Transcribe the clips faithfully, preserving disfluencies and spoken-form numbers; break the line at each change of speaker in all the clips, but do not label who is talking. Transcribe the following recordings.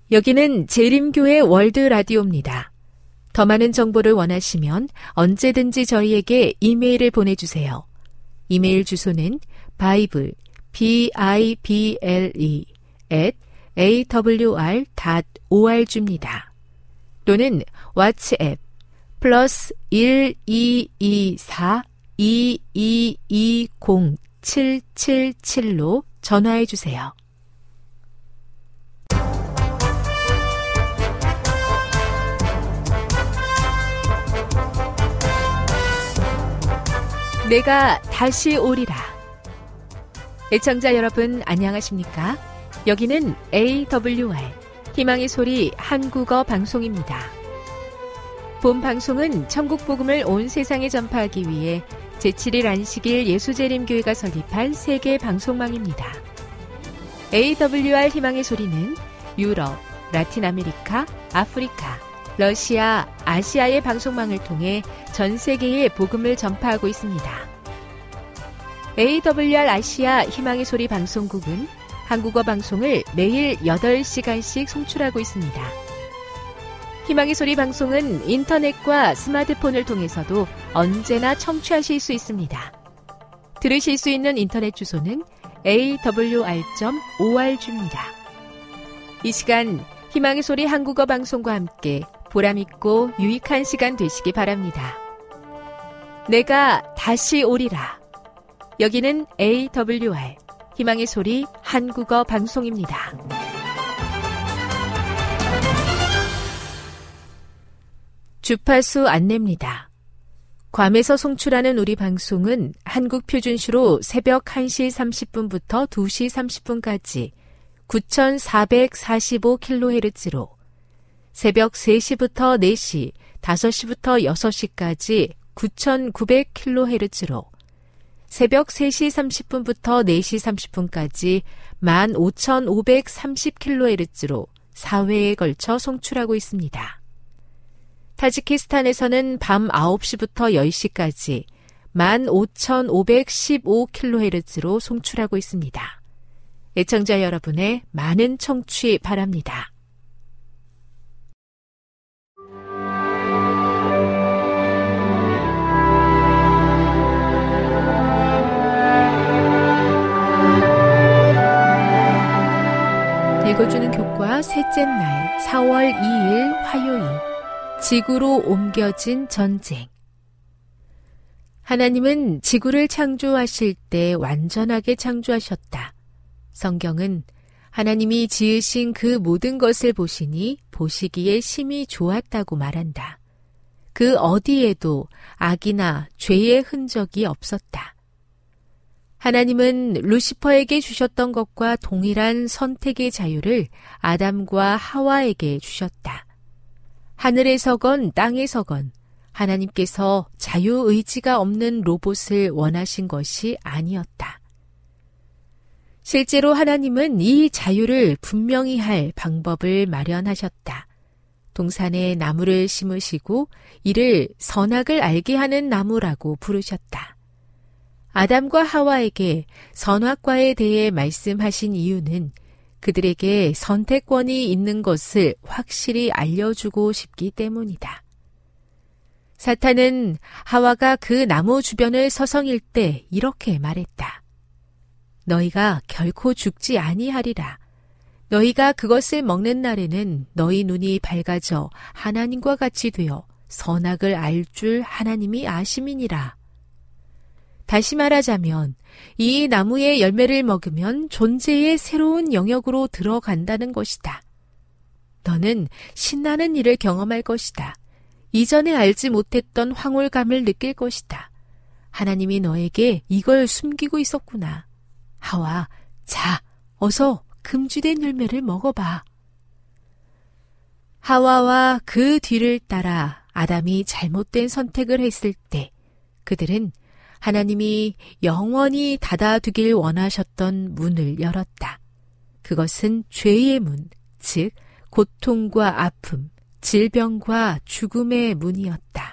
여기는 재림교회 월드 라디오입니다. 더 많은 정보를 원하시면 언제든지 저희에게 이메일을 보내주세요. 이메일 주소는 바이블, 비 아이 비 엘 이, at 에이 더블유 알 닷 오 알 지입니다. 또는 왓츠앱, 플러스 일 이 이 사 이 이 이 공 칠 칠 칠로 전화해 주세요. 내가 다시 오리라. 애청자 여러분 안녕하십니까? 여기는 에이 더블유 알 희망의 소리 한국어 방송입니다. 본 방송은 천국 복음을 온 세상에 전파하기 위해 제칠 일 안식일 예수재림교회가 설립한 세계 방송망입니다. 에이 더블유 알 희망의 소리는 유럽, 라틴 아메리카, 아프리카, 러시아, 아시아의 방송망을 통해 전 세계에 복음을 전파하고 있습니다. 에이 더블유 알 아시아 희망의 소리 방송국은 한국어 방송을 매일 여덟 시간씩 송출하고 있습니다. 희망의 소리 방송은 인터넷과 스마트폰을 통해서도 언제나 청취하실 수 있습니다. 들으실 수 있는 인터넷 주소는 에이 더블유 알 닷 오 알 지입니다. 이 시간 희망의 소리 한국어 방송과 함께 보람있고 유익한 시간 되시기 바랍니다. 내가 다시 오리라. 여기는 에이 더블유 알 희망의 소리 한국어 방송입니다. 주파수 안내입니다. 괌에서 송출하는 우리 방송은 한국 표준시로 새벽 한 시 삼십 분부터 두 시 삼십 분까지 구천사백사십오 킬로헤르츠로, 새벽 세 시부터 네 시, 다섯 시부터 여섯 시까지 구천구백 킬로헤르츠로, 새벽 세 시 삼십 분부터 네 시 삼십 분까지 만 오천오백삼십 킬로헤르츠로 사 회에 걸쳐 송출하고 있습니다. 타지키스탄에서는 밤 아홉 시부터 열 시까지 만 오천오백십오 킬로헤르츠로 송출하고 있습니다. 애청자 여러분의 많은 청취 바랍니다. 읽어주는 교과 셋째 날 사월 이일 화요일, 지구로 옮겨진 전쟁. 하나님은 지구를 창조하실 때 완전하게 창조하셨다. 성경은 하나님이 지으신 그 모든 것을 보시니 보시기에 심히 좋았다고 말한다. 그 어디에도 악이나 죄의 흔적이 없었다. 하나님은 루시퍼에게 주셨던 것과 동일한 선택의 자유를 아담과 하와에게 주셨다. 하늘에서건 땅에서건 하나님께서 자유의지가 없는 로봇을 원하신 것이 아니었다. 실제로 하나님은 이 자유를 분명히 할 방법을 마련하셨다. 동산에 나무를 심으시고 이를 선악을 알게 하는 나무라고 부르셨다. 아담과 하와에게 선악과에 대해 말씀하신 이유는 그들에게 선택권이 있는 것을 확실히 알려주고 싶기 때문이다. 사탄은 하와가 그 나무 주변을 서성일 때 이렇게 말했다. 너희가 결코 죽지 아니하리라. 너희가 그것을 먹는 날에는 너희 눈이 밝아져 하나님과 같이 되어 선악을 알 줄 하나님이 아심이니라. 다시 말하자면 이 나무의 열매를 먹으면 존재의 새로운 영역으로 들어간다는 것이다. 너는 신나는 일을 경험할 것이다. 이전에 알지 못했던 황홀감을 느낄 것이다. 하나님이 너에게 이걸 숨기고 있었구나. 하와, 자, 어서 금지된 열매를 먹어봐. 하와와 그 뒤를 따라 아담이 잘못된 선택을 했을 때 그들은 하나님이 영원히 닫아두길 원하셨던 문을 열었다. 그것은 죄의 문, 즉 고통과 아픔, 질병과 죽음의 문이었다.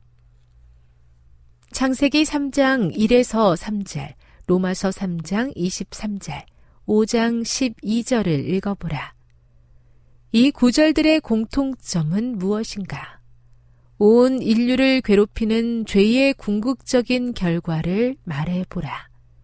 창세기 삼 장 일에서 삼 절, 로마서 삼 장 이십삼 절, 오 장 십이 절을 읽어보라. 이 구절들의 공통점은 무엇인가? 온 인류를 괴롭히는 죄의 궁극적인 결과를 말해보라.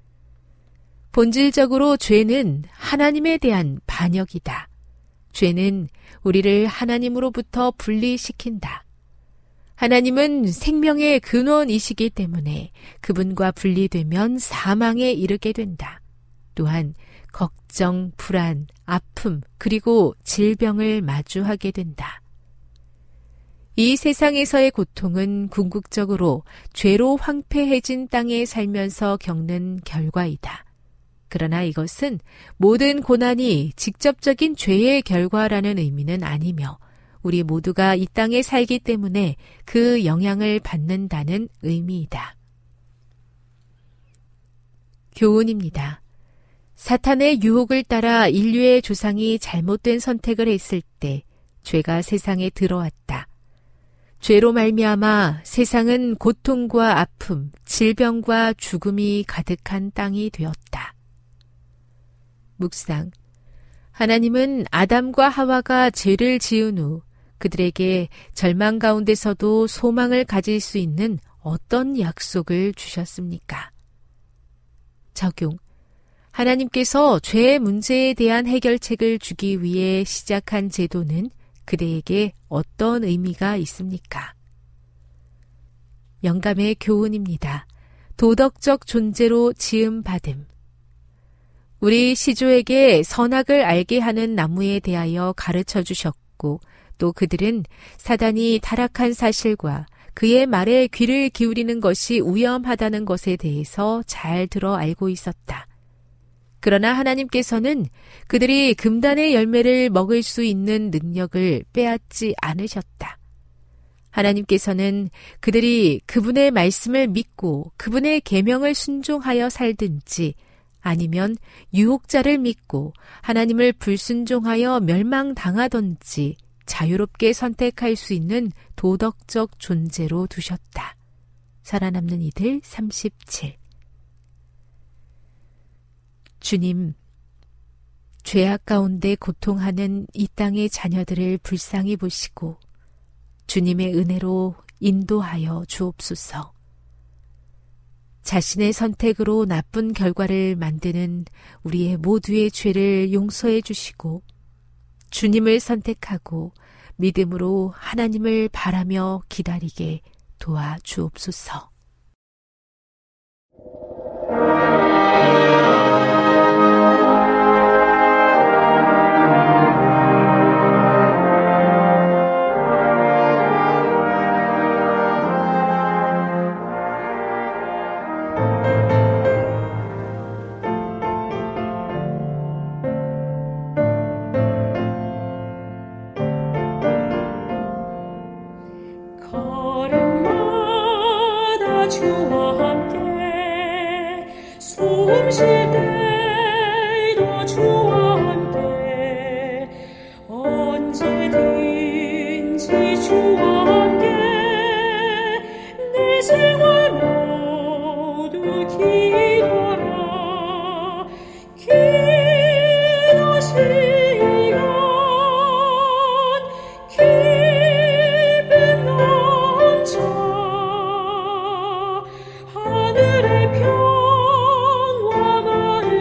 본질적으로 죄는 하나님에 대한 반역이다. 죄는 우리를 하나님으로부터 분리시킨다. 하나님은 생명의 근원이시기 때문에 그분과 분리되면 사망에 이르게 된다. 또한 걱정, 불안, 아픔, 그리고 질병을 마주하게 된다. 이 세상에서의 고통은 궁극적으로 죄로 황폐해진 땅에 살면서 겪는 결과이다. 그러나 이것은 모든 고난이 직접적인 죄의 결과라는 의미는 아니며 우리 모두가 이 땅에 살기 때문에 그 영향을 받는다는 의미이다. 교훈입니다. 사탄의 유혹을 따라 인류의 조상이 잘못된 선택을 했을 때 죄가 세상에 들어왔다. 죄로 말미암아 세상은 고통과 아픔, 질병과 죽음이 가득한 땅이 되었다. 묵상. 하나님은 아담과 하와가 죄를 지은 후 그들에게 절망 가운데서도 소망을 가질 수 있는 어떤 약속을 주셨습니까? 적용. 하나님께서 죄의 문제에 대한 해결책을 주기 위해 시작한 제도는 그대에게 어떤 의미가 있습니까? 영감의 교훈입니다. 도덕적 존재로 지음받음. 우리 시조에게 선악을 알게 하는 나무에 대하여 가르쳐 주셨고 또 그들은 사단이 타락한 사실과 그의 말에 귀를 기울이는 것이 위험하다는 것에 대해서 잘 들어 알고 있었다. 그러나 하나님께서는 그들이 금단의 열매를 먹을 수 있는 능력을 빼앗지 않으셨다. 하나님께서는 그들이 그분의 말씀을 믿고 그분의 계명을 순종하여 살든지 아니면 유혹자를 믿고 하나님을 불순종하여 멸망당하던지 자유롭게 선택할 수 있는 도덕적 존재로 두셨다. 살아남는 이들 삼십칠. 주님, 죄악 가운데 고통하는 이 땅의 자녀들을 불쌍히 보시고 주님의 은혜로 인도하여 주옵소서. 자신의 선택으로 나쁜 결과를 만드는 우리의 모두의 죄를 용서해 주시고 주님을 선택하고 믿음으로 하나님을 바라며 기다리게 도와 주옵소서.
하늘의 평화가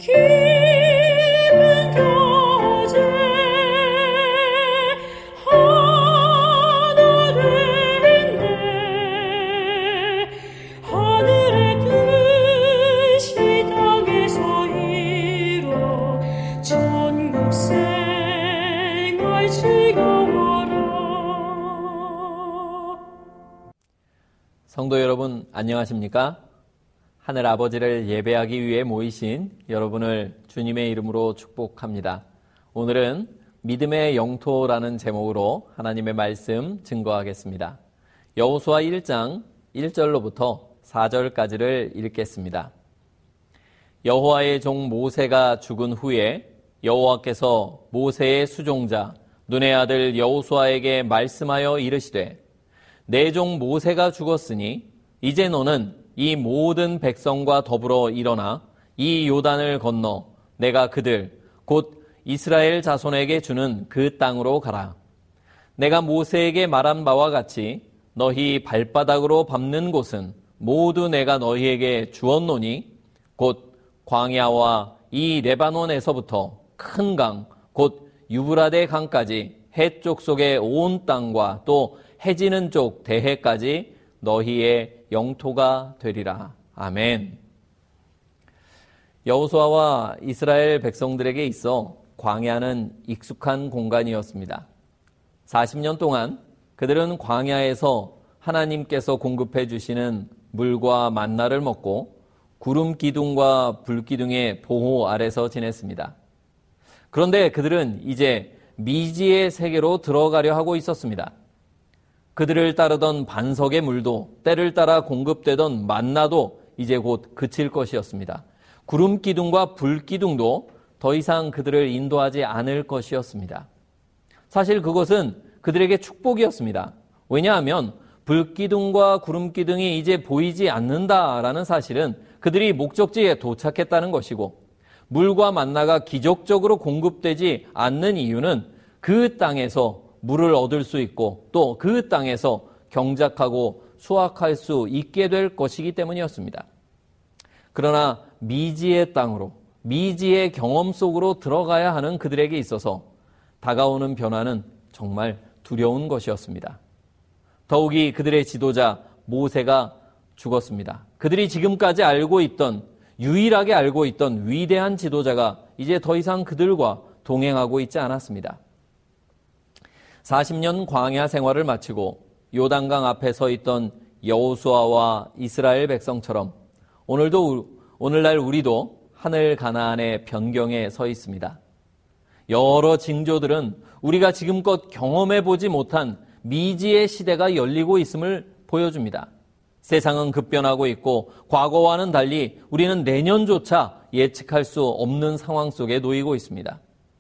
성도 여러분, 안녕하십니까? 하늘 아버지를 예배하기 위해 모이신 여러분을 주님의 이름으로 축복합니다. 오늘은 믿음의 영토라는 제목으로 하나님의 말씀 증거하겠습니다. 여호수아 일 장 일 절로부터 사 절까지를 읽겠습니다. 여호와의 종 모세가 죽은 후에 여호와께서 모세의 수종자 눈의 아들 여호수아에게 말씀하여 이르시되 내 종 모세가 죽었으니 이제 너는 이 모든 백성과 더불어 일어나 이 요단을 건너 내가 그들 곧 이스라엘 자손에게 주는 그 땅으로 가라. 내가 모세에게 말한 바와 같이 너희 발바닥으로 밟는 곳은 모두 내가 너희에게 주었노니 곧 광야와 이 레바논에서부터 큰 강 곧 유브라데 강까지 해쪽 속의 온 땅과 또 해지는 쪽 대해까지 너희의 영토가 되리라. 아멘. 여호수아와 이스라엘 백성들에게 있어 광야는 익숙한 공간이었습니다. 사십 년 동안 그들은 광야에서 하나님께서 공급해 주시는 물과 만나를 먹고 구름 기둥과 불 기둥의 보호 아래서 지냈습니다. 그런데 그들은 이제 미지의 세계로 들어가려 하고 있었습니다. 그들을 따르던 반석의 물도 때를 따라 공급되던 만나도 이제 곧 그칠 것이었습니다. 구름 기둥과 불 기둥도 더 이상 그들을 인도하지 않을 것이었습니다. 사실 그것은 그들에게 축복이었습니다. 왜냐하면 불 기둥과 구름 기둥이 이제 보이지 않는다라는 사실은 그들이 목적지에 도착했다는 것이고 물과 만나가 기적적으로 공급되지 않는 이유는 그 땅에서 물을 얻을 수 있고 또 그 땅에서 경작하고 수확할 수 있게 될 것이기 때문이었습니다. 그러나 미지의 땅으로, 미지의 경험 속으로 들어가야 하는 그들에게 있어서 다가오는 변화는 정말 두려운 것이었습니다. 더욱이 그들의 지도자 모세가 죽었습니다. 그들이 지금까지 알고 있던, 유일하게 알고 있던 위대한 지도자가 이제 더 이상 그들과 동행하고 있지 않았습니다. 사십 년 광야 생활을 마치고 요단강 앞에 서 있던 여호수아와 이스라엘 백성처럼 오늘도 오늘날 우리도 하늘 가나안의 변경에 서 있습니다. 여러 징조들은 우리가 지금껏 경험해 보지 못한 미지의 시대가 열리고 있음을 보여줍니다. 세상은 급변하고 있고 과거와는 달리 우리는 내년조차 예측할 수 없는 상황 속에 놓이고 있습니다.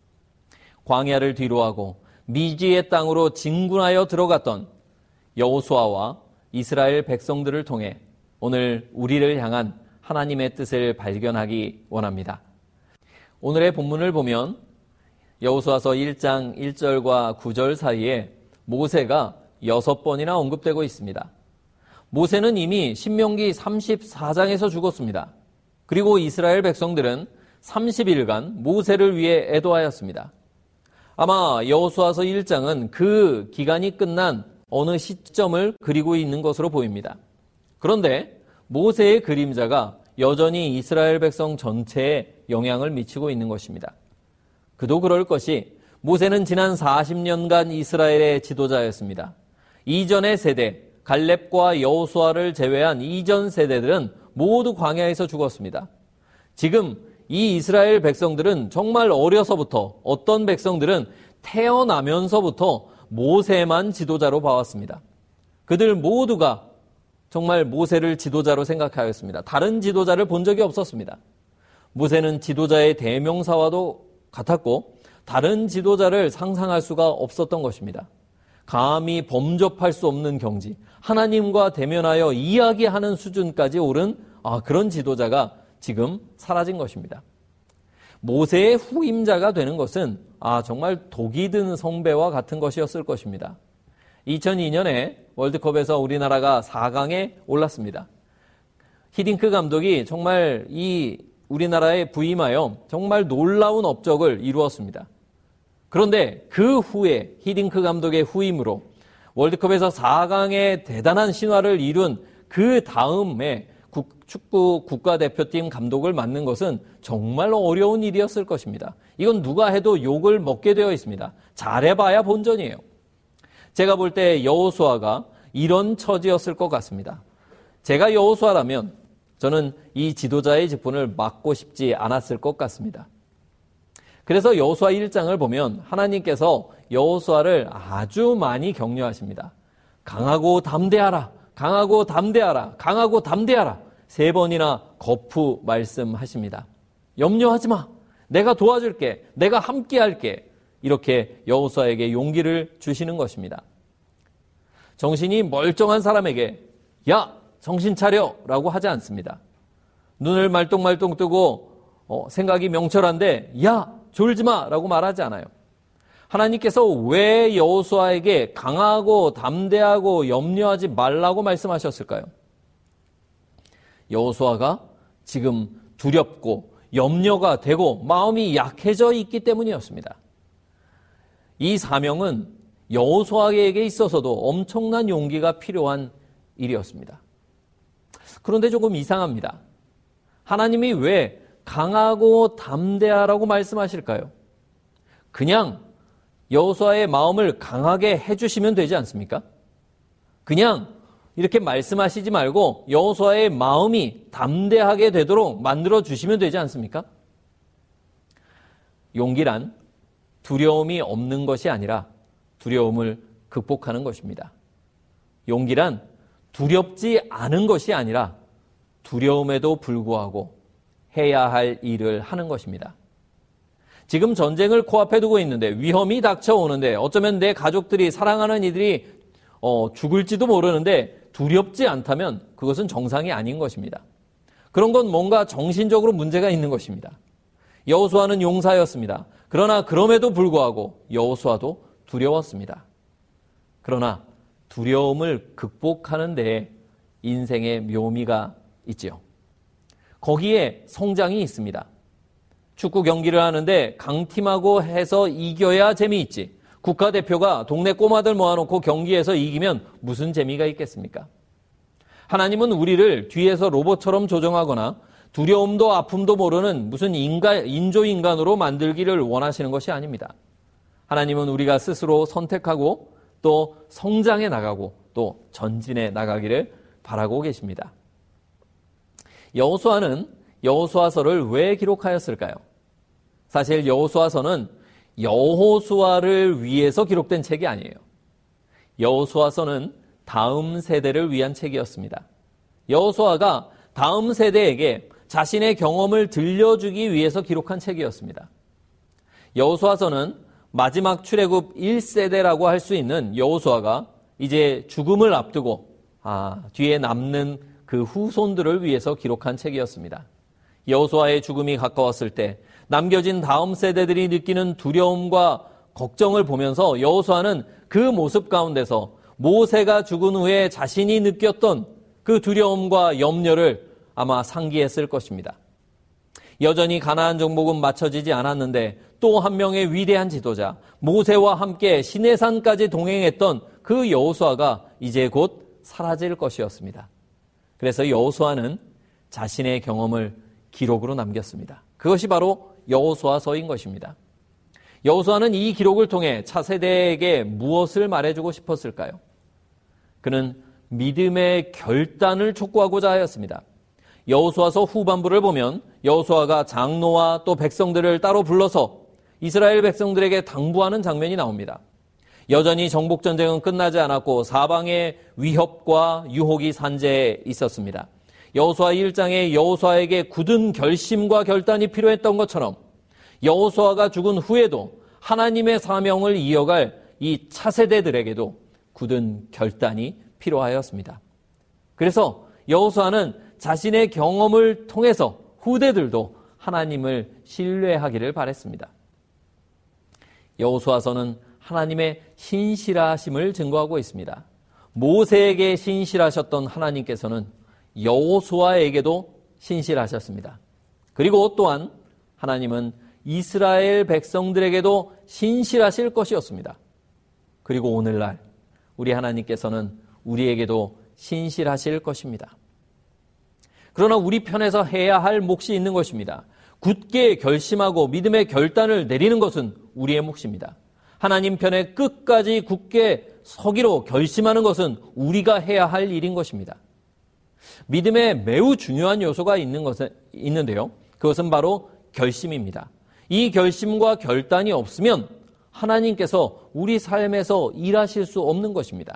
광야를 뒤로하고 미지의 땅으로 진군하여 들어갔던 여호수아와 이스라엘 백성들을 통해 오늘 우리를 향한 하나님의 뜻을 발견하기 원합니다. 오늘의 본문을 보면 여호수아서 일 장 일 절과 구 절 사이에 모세가 여섯 번이나 언급되고 있습니다. 모세는 이미 신명기 삼십사 장에서 죽었습니다. 그리고 이스라엘 백성들은 삼십 일간 모세를 위해 애도하였습니다. 아마 여호수아서 일 장은 그 기간이 끝난 어느 시점을 그리고 있는 것으로 보입니다. 그런데 모세의 그림자가 여전히 이스라엘 백성 전체에 영향을 미치고 있는 것입니다. 그도 그럴 것이 모세는 지난 사십 년간 이스라엘의 지도자였습니다. 이전의 세대, 갈렙과 여호수아를 제외한 이전 세대들은 모두 광야에서 죽었습니다. 지금 이 이스라엘 백성들은 정말 어려서부터, 어떤 백성들은 태어나면서부터 모세만 지도자로 봐왔습니다. 그들 모두가 정말 모세를 지도자로 생각하였습니다. 다른 지도자를 본 적이 없었습니다. 모세는 지도자의 대명사와도 같았고 다른 지도자를 상상할 수가 없었던 것입니다. 감히 범접할 수 없는 경지, 하나님과 대면하여 이야기하는 수준까지 오른 아, 그런 지도자가 지금 사라진 것입니다. 모세의 후임자가 되는 것은 아, 정말 독이 든 성배와 같은 것이었을 것입니다. 이천이 년에 월드컵에서 우리나라가 사 강에 올랐습니다. 히딩크 감독이 정말 이 우리나라에 부임하여 정말 놀라운 업적을 이루었습니다. 그런데 그 후에 히딩크 감독의 후임으로 월드컵에서 사 강의 대단한 신화를 이룬 그 다음에 축구 국가대표팀 감독을 맡는 것은 정말 어려운 일이었을 것입니다. 이건 누가 해도 욕을 먹게 되어 있습니다. 잘해봐야 본전이에요. 제가 볼 때 여호수아가 이런 처지였을 것 같습니다. 제가 여호수아라면 저는 이 지도자의 직분을 맡고 싶지 않았을 것 같습니다. 그래서 여호수아 일 장을 보면 하나님께서 여호수아를 아주 많이 격려하십니다. 강하고 담대하라, 강하고 담대하라, 강하고 담대하라. 세 번이나 거푸 말씀하십니다. 염려하지 마. 내가 도와줄게. 내가 함께할게. 이렇게 여호수아에게 용기를 주시는 것입니다. 정신이 멀쩡한 사람에게 야, 정신 차려 라고 하지 않습니다. 눈을 말똥말똥 뜨고 어, 생각이 명철한데 야, 졸지 마 라고 말하지 않아요. 하나님께서 왜 여호수아에게 강하고 담대하고 염려하지 말라고 말씀하셨을까요? 여호수아가 지금 두렵고 염려가 되고 마음이 약해져 있기 때문이었습니다. 이 사명은 여호수아에게 있어서도 엄청난 용기가 필요한 일이었습니다. 그런데 조금 이상합니다. 하나님이 왜 강하고 담대하라고 말씀하실까요? 그냥 여호수아의 마음을 강하게 해주시면 되지 않습니까? 그냥 이렇게 말씀하시지 말고 여호수아의 마음이 담대하게 되도록 만들어 주시면 되지 않습니까? 용기란 두려움이 없는 것이 아니라 두려움을 극복하는 것입니다. 용기란 두렵지 않은 것이 아니라 두려움에도 불구하고 해야 할 일을 하는 것입니다. 지금 전쟁을 코앞에 두고 있는데 위험이 닥쳐오는데 어쩌면 내 가족들이 사랑하는 이들이 어, 죽을지도 모르는데 두렵지 않다면 그것은 정상이 아닌 것입니다. 그런 건 뭔가 정신적으로 문제가 있는 것입니다. 여호수아는 용사였습니다. 그러나 그럼에도 불구하고 여호수아도 두려웠습니다. 그러나 두려움을 극복하는 데에 인생의 묘미가 있지요. 거기에 성장이 있습니다. 축구 경기를 하는데 강팀하고 해서 이겨야 재미있지. 국가대표가 동네 꼬마들 모아놓고 경기에서 이기면 무슨 재미가 있겠습니까? 하나님은 우리를 뒤에서 로봇처럼 조정하거나 두려움도 아픔도 모르는 무슨 인간, 인조인간으로 만들기를 원하시는 것이 아닙니다. 하나님은 우리가 스스로 선택하고 또 성장해 나가고 또 전진해 나가기를 바라고 계십니다. 여호수아는 여호수아서를 왜 기록하였을까요? 사실 여호수아서는 여호수아를 위해서 기록된 책이 아니에요. 여호수아서는 다음 세대를 위한 책이었습니다. 여호수아가 다음 세대에게 자신의 경험을 들려주기 위해서 기록한 책이었습니다. 여호수아서는 마지막 출애굽 일 세대라고 할 수 있는 여호수아가 이제 죽음을 앞두고 아, 뒤에 남는 그 후손들을 위해서 기록한 책이었습니다. 여호수아의 죽음이 가까웠을 때 남겨진 다음 세대들이 느끼는 두려움과 걱정을 보면서 여호수아는 그 모습 가운데서 모세가 죽은 후에 자신이 느꼈던 그 두려움과 염려를 아마 상기했을 것입니다. 여전히 가나안 정복은 맞춰지지 않았는데 또 한 명의 위대한 지도자 모세와 함께 시내산까지 동행했던 그 여호수아가 이제 곧 사라질 것이었습니다. 그래서 여호수아는 자신의 경험을 기록으로 남겼습니다. 그것이 바로 여호수아서인 것입니다. 여호수아는 이 기록을 통해 차세대에게 무엇을 말해주고 싶었을까요? 그는 믿음의 결단을 촉구하고자 하였습니다. 여호수아서 후반부를 보면 여호수아가 장로와 또 백성들을 따로 불러서 이스라엘 백성들에게 당부하는 장면이 나옵니다. 여전히 정복전쟁은 끝나지 않았고 사방의 위협과 유혹이 산재해 있었습니다. 여호수아 일 장에 여호수아에게 굳은 결심과 결단이 필요했던 것처럼 여호수아가 죽은 후에도 하나님의 사명을 이어갈 이 차세대들에게도 굳은 결단이 필요하였습니다. 그래서 여호수아는 자신의 경험을 통해서 후대들도 하나님을 신뢰하기를 바랬습니다. 여호수아서는 하나님의 신실하심을 증거하고 있습니다. 모세에게 신실하셨던 하나님께서는 여호수아에게도 신실하셨습니다. 그리고 또한 하나님은 이스라엘 백성들에게도 신실하실 것이었습니다. 그리고 오늘날 우리 하나님께서는 우리에게도 신실하실 것입니다. 그러나 우리 편에서 해야 할 몫이 있는 것입니다. 굳게 결심하고 믿음의 결단을 내리는 것은 우리의 몫입니다. 하나님 편에 끝까지 굳게 서기로 결심하는 것은 우리가 해야 할 일인 것입니다. 믿음에 매우 중요한 요소가 있는 것은 있는데요. 그것은 바로 결심입니다. 이 결심과 결단이 없으면 하나님께서 우리 삶에서 일하실 수 없는 것입니다.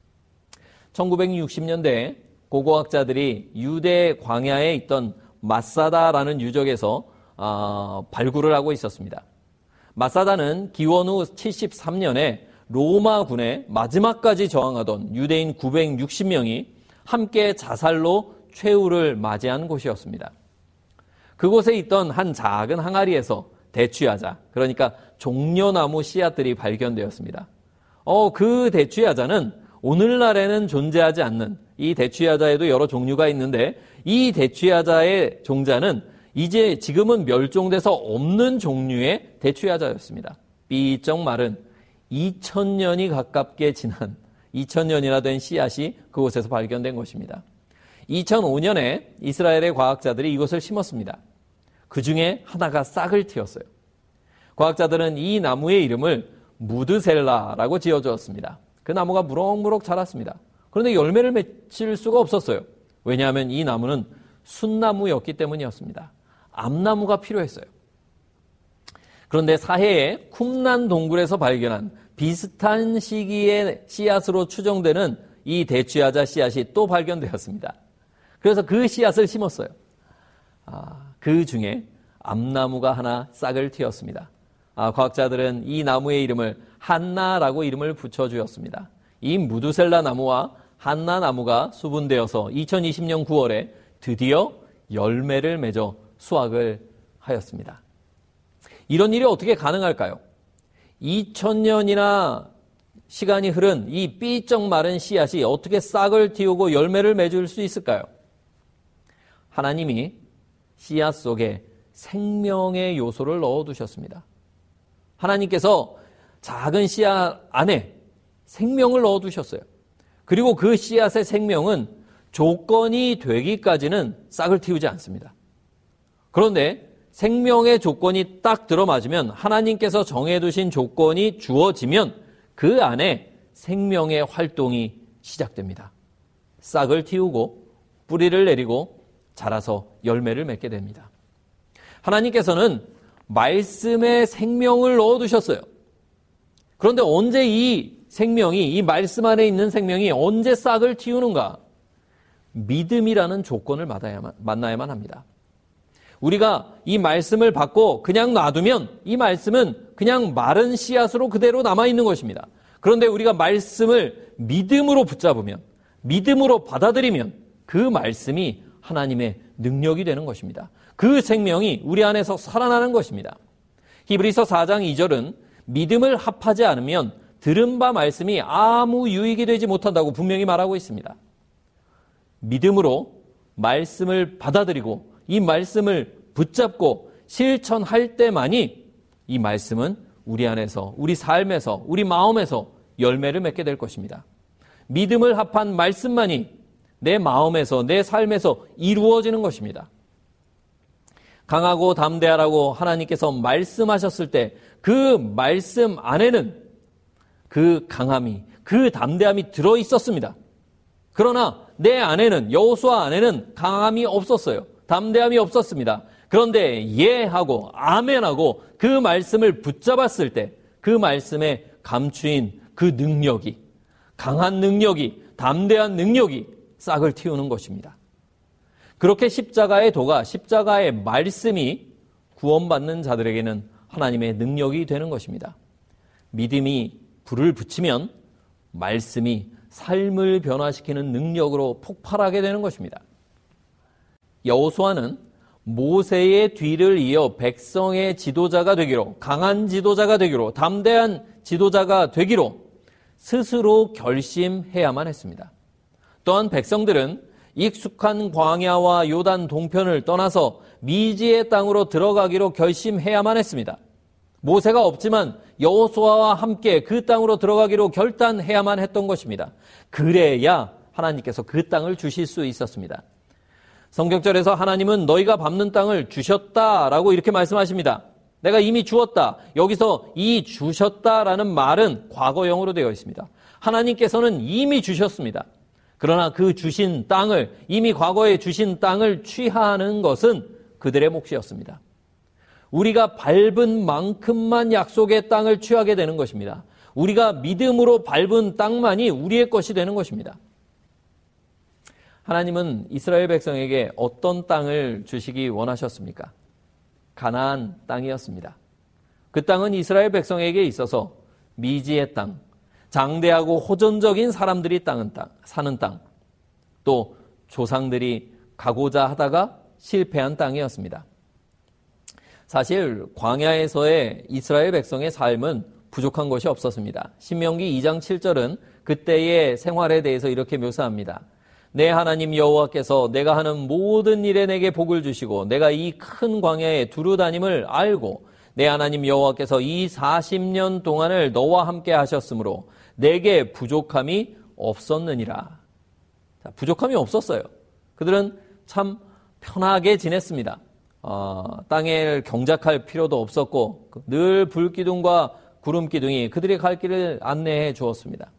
천구백육십 년대에 고고학자들이 유대 광야에 있던 마사다라는 유적에서 어, 발굴을 하고 있었습니다. 마사다는 기원 후 칠십삼 년에 로마군에 마지막까지 저항하던 유대인 구백육십 명이 함께 자살로 최후를 맞이한 곳이었습니다. 그곳에 있던 한 작은 항아리에서 대추야자, 그러니까 종려나무 씨앗들이 발견되었습니다. 어, 그 대추야자는 오늘날에는 존재하지 않는, 이 대추야자에도 여러 종류가 있는데 이 대추야자의 종자는 이제 지금은 멸종돼서 없는 종류의 대추야자였습니다. 삐쩍 마른 이천 년이 가깝게 지난 이천 년이나 된 씨앗이 그곳에서 발견된 것입니다. 이천오 년에 이스라엘의 과학자들이 이것을 심었습니다. 그 중에 하나가 싹을 틔웠어요. 과학자들은 이 나무의 이름을 무드셀라라고 지어주었습니다. 그 나무가 무럭무럭 자랐습니다. 그런데 열매를 맺힐 수가 없었어요. 왜냐하면 이 나무는 순나무였기 때문이었습니다. 암나무가 필요했어요. 그런데 사해의 쿰란 동굴에서 발견한 비슷한 시기의 씨앗으로 추정되는 이 대추야자 씨앗이 또 발견되었습니다. 그래서 그 씨앗을 심었어요. 아, 그 중에 암나무가 하나 싹을 틔웠습니다. 아, 과학자들은 이 나무의 이름을 한나라고 이름을 붙여주었습니다. 이 무드셀라 나무와 한나 나무가 수분되어서 이천이십 년 구월에 드디어 열매를 맺어 수확을 하였습니다. 이런 일이 어떻게 가능할까요? 이천 년이나 시간이 흐른 이 삐쩍 마른 씨앗이 어떻게 싹을 틔우고 열매를 맺을 수 있을까요? 하나님이 씨앗 속에 생명의 요소를 넣어두셨습니다. 하나님께서 작은 씨앗 안에 생명을 넣어두셨어요. 그리고 그 씨앗의 생명은 조건이 되기까지는 싹을 틔우지 않습니다. 그런데 생명의 조건이 딱 들어맞으면, 하나님께서 정해두신 조건이 주어지면 그 안에 생명의 활동이 시작됩니다. 싹을 틔우고 뿌리를 내리고 자라서 열매를 맺게 됩니다. 하나님께서는 말씀에 생명을 넣어두셨어요. 그런데 언제 이 생명이, 이 말씀 안에 있는 생명이 언제 싹을 틔우는가? 믿음이라는 조건을 만나야만, 만나야만 합니다. 우리가 이 말씀을 받고 그냥 놔두면 이 말씀은 그냥 마른 씨앗으로 그대로 남아있는 것입니다. 그런데 우리가 말씀을 믿음으로 붙잡으면, 믿음으로 받아들이면 그 말씀이 하나님의 능력이 되는 것입니다. 그 생명이 우리 안에서 살아나는 것입니다. 히브리서 사 장 이 절은 믿음을 합하지 않으면 들은 바 말씀이 아무 유익이 되지 못한다고 분명히 말하고 있습니다. 믿음으로 말씀을 받아들이고 이 말씀을 붙잡고 실천할 때만이 이 말씀은 우리 안에서, 우리 삶에서, 우리 마음에서 열매를 맺게 될 것입니다. 믿음을 합한 말씀만이 내 마음에서, 내 삶에서 이루어지는 것입니다. 강하고 담대하라고 하나님께서 말씀하셨을 때 그 말씀 안에는 그 강함이, 그 담대함이 들어있었습니다. 그러나 내 안에는, 여호수아 안에는 강함이 없었어요. 담대함이 없었습니다. 그런데 예하고 아멘하고 그 말씀을 붙잡았을 때 그 말씀에 감추인 그 능력이, 강한 능력이, 담대한 능력이 싹을 틔우는 것입니다. 그렇게 십자가의 도가, 십자가의 말씀이 구원받는 자들에게는 하나님의 능력이 되는 것입니다. 믿음이 불을 붙이면 말씀이 삶을 변화시키는 능력으로 폭발하게 되는 것입니다. 여호수아는 모세의 뒤를 이어 백성의 지도자가 되기로, 강한 지도자가 되기로, 담대한 지도자가 되기로 스스로 결심해야만 했습니다. 또한 백성들은 익숙한 광야와 요단 동편을 떠나서 미지의 땅으로 들어가기로 결심해야만 했습니다. 모세가 없지만 여호수아와 함께 그 땅으로 들어가기로 결단해야만 했던 것입니다. 그래야 하나님께서 그 땅을 주실 수 있었습니다. 성경절에서 하나님은 너희가 밟는 땅을 주셨다라고 이렇게 말씀하십니다. 내가 이미 주었다. 여기서 이 주셨다라는 말은 과거형으로 되어 있습니다. 하나님께서는 이미 주셨습니다. 그러나 그 주신 땅을, 이미 과거에 주신 땅을 취하는 것은 그들의 몫이었습니다. 우리가 밟은 만큼만 약속의 땅을 취하게 되는 것입니다. 우리가 믿음으로 밟은 땅만이 우리의 것이 되는 것입니다. 하나님은 이스라엘 백성에게 어떤 땅을 주시기 원하셨습니까? 가나안 땅이었습니다. 그 땅은 이스라엘 백성에게 있어서 미지의 땅, 장대하고 호전적인 사람들이 땅은 땅, 사는 땅, 또 조상들이 가고자 하다가 실패한 땅이었습니다. 사실 광야에서의 이스라엘 백성의 삶은 부족한 것이 없었습니다. 신명기 이 장 칠 절은 그때의 생활에 대해서 이렇게 묘사합니다. 내 하나님 여호와께서 내가 하는 모든 일에 내게 복을 주시고 내가 이 큰 광야에 두루 다님을 알고 내 하나님 여호와께서 이 사십 년 동안을 너와 함께 하셨으므로 내게 부족함이 없었느니라. 자, 부족함이 없었어요. 그들은 참 편하게 지냈습니다. 어, 땅을 경작할 필요도 없었고 늘 불기둥과 구름기둥이 그들의 갈 길을 안내해 주었습니다.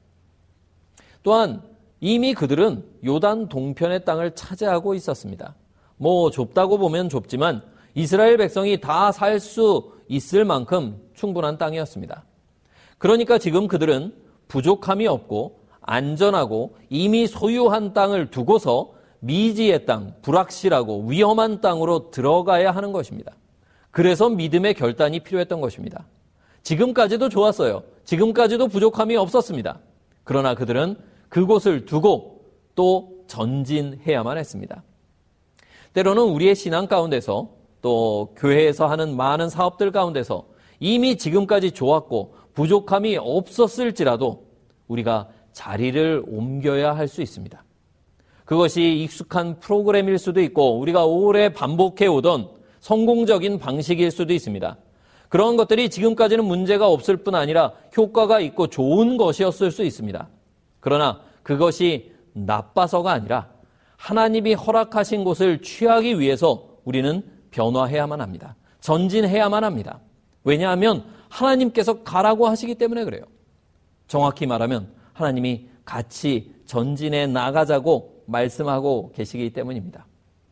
또한 이미 그들은 요단 동편의 땅을 차지하고 있었습니다. 뭐 좁다고 보면 좁지만 이스라엘 백성이 다 살 수 있을 만큼 충분한 땅이었습니다. 그러니까 지금 그들은 부족함이 없고 안전하고 이미 소유한 땅을 두고서 미지의 땅, 불확실하고 위험한 땅으로 들어가야 하는 것입니다. 그래서 믿음의 결단이 필요했던 것입니다. 지금까지도 좋았어요. 지금까지도 부족함이 없었습니다. 그러나 그들은 그곳을 두고 또 전진해야만 했습니다. 때로는 우리의 신앙 가운데서 또 교회에서 하는 많은 사업들 가운데서 이미 지금까지 좋았고 부족함이 없었을지라도 우리가 자리를 옮겨야 할 수 있습니다. 그것이 익숙한 프로그램일 수도 있고 우리가 오래 반복해 오던 성공적인 방식일 수도 있습니다. 그런 것들이 지금까지는 문제가 없을 뿐 아니라 효과가 있고 좋은 것이었을 수 있습니다. 그러나 그것이 나빠서가 아니라 하나님이 허락하신 곳을 취하기 위해서 우리는 변화해야만 합니다. 전진해야만 합니다. 왜냐하면 하나님께서 가라고 하시기 때문에 그래요. 정확히 말하면 하나님이 같이 전진해 나가자고 말씀하고 계시기 때문입니다.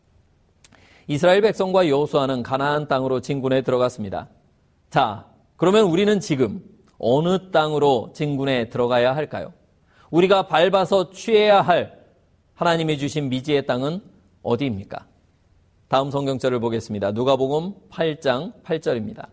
이스라엘 백성과 여호수아는 가나안 땅으로 진군에 들어갔습니다. 자, 그러면 우리는 지금 어느 땅으로 진군에 들어가야 할까요? 우리가 밟아서 취해야 할 하나님이 주신 미지의 땅은 어디입니까? 다음 성경절을 보겠습니다. 누가복음 팔 장 팔 절입니다.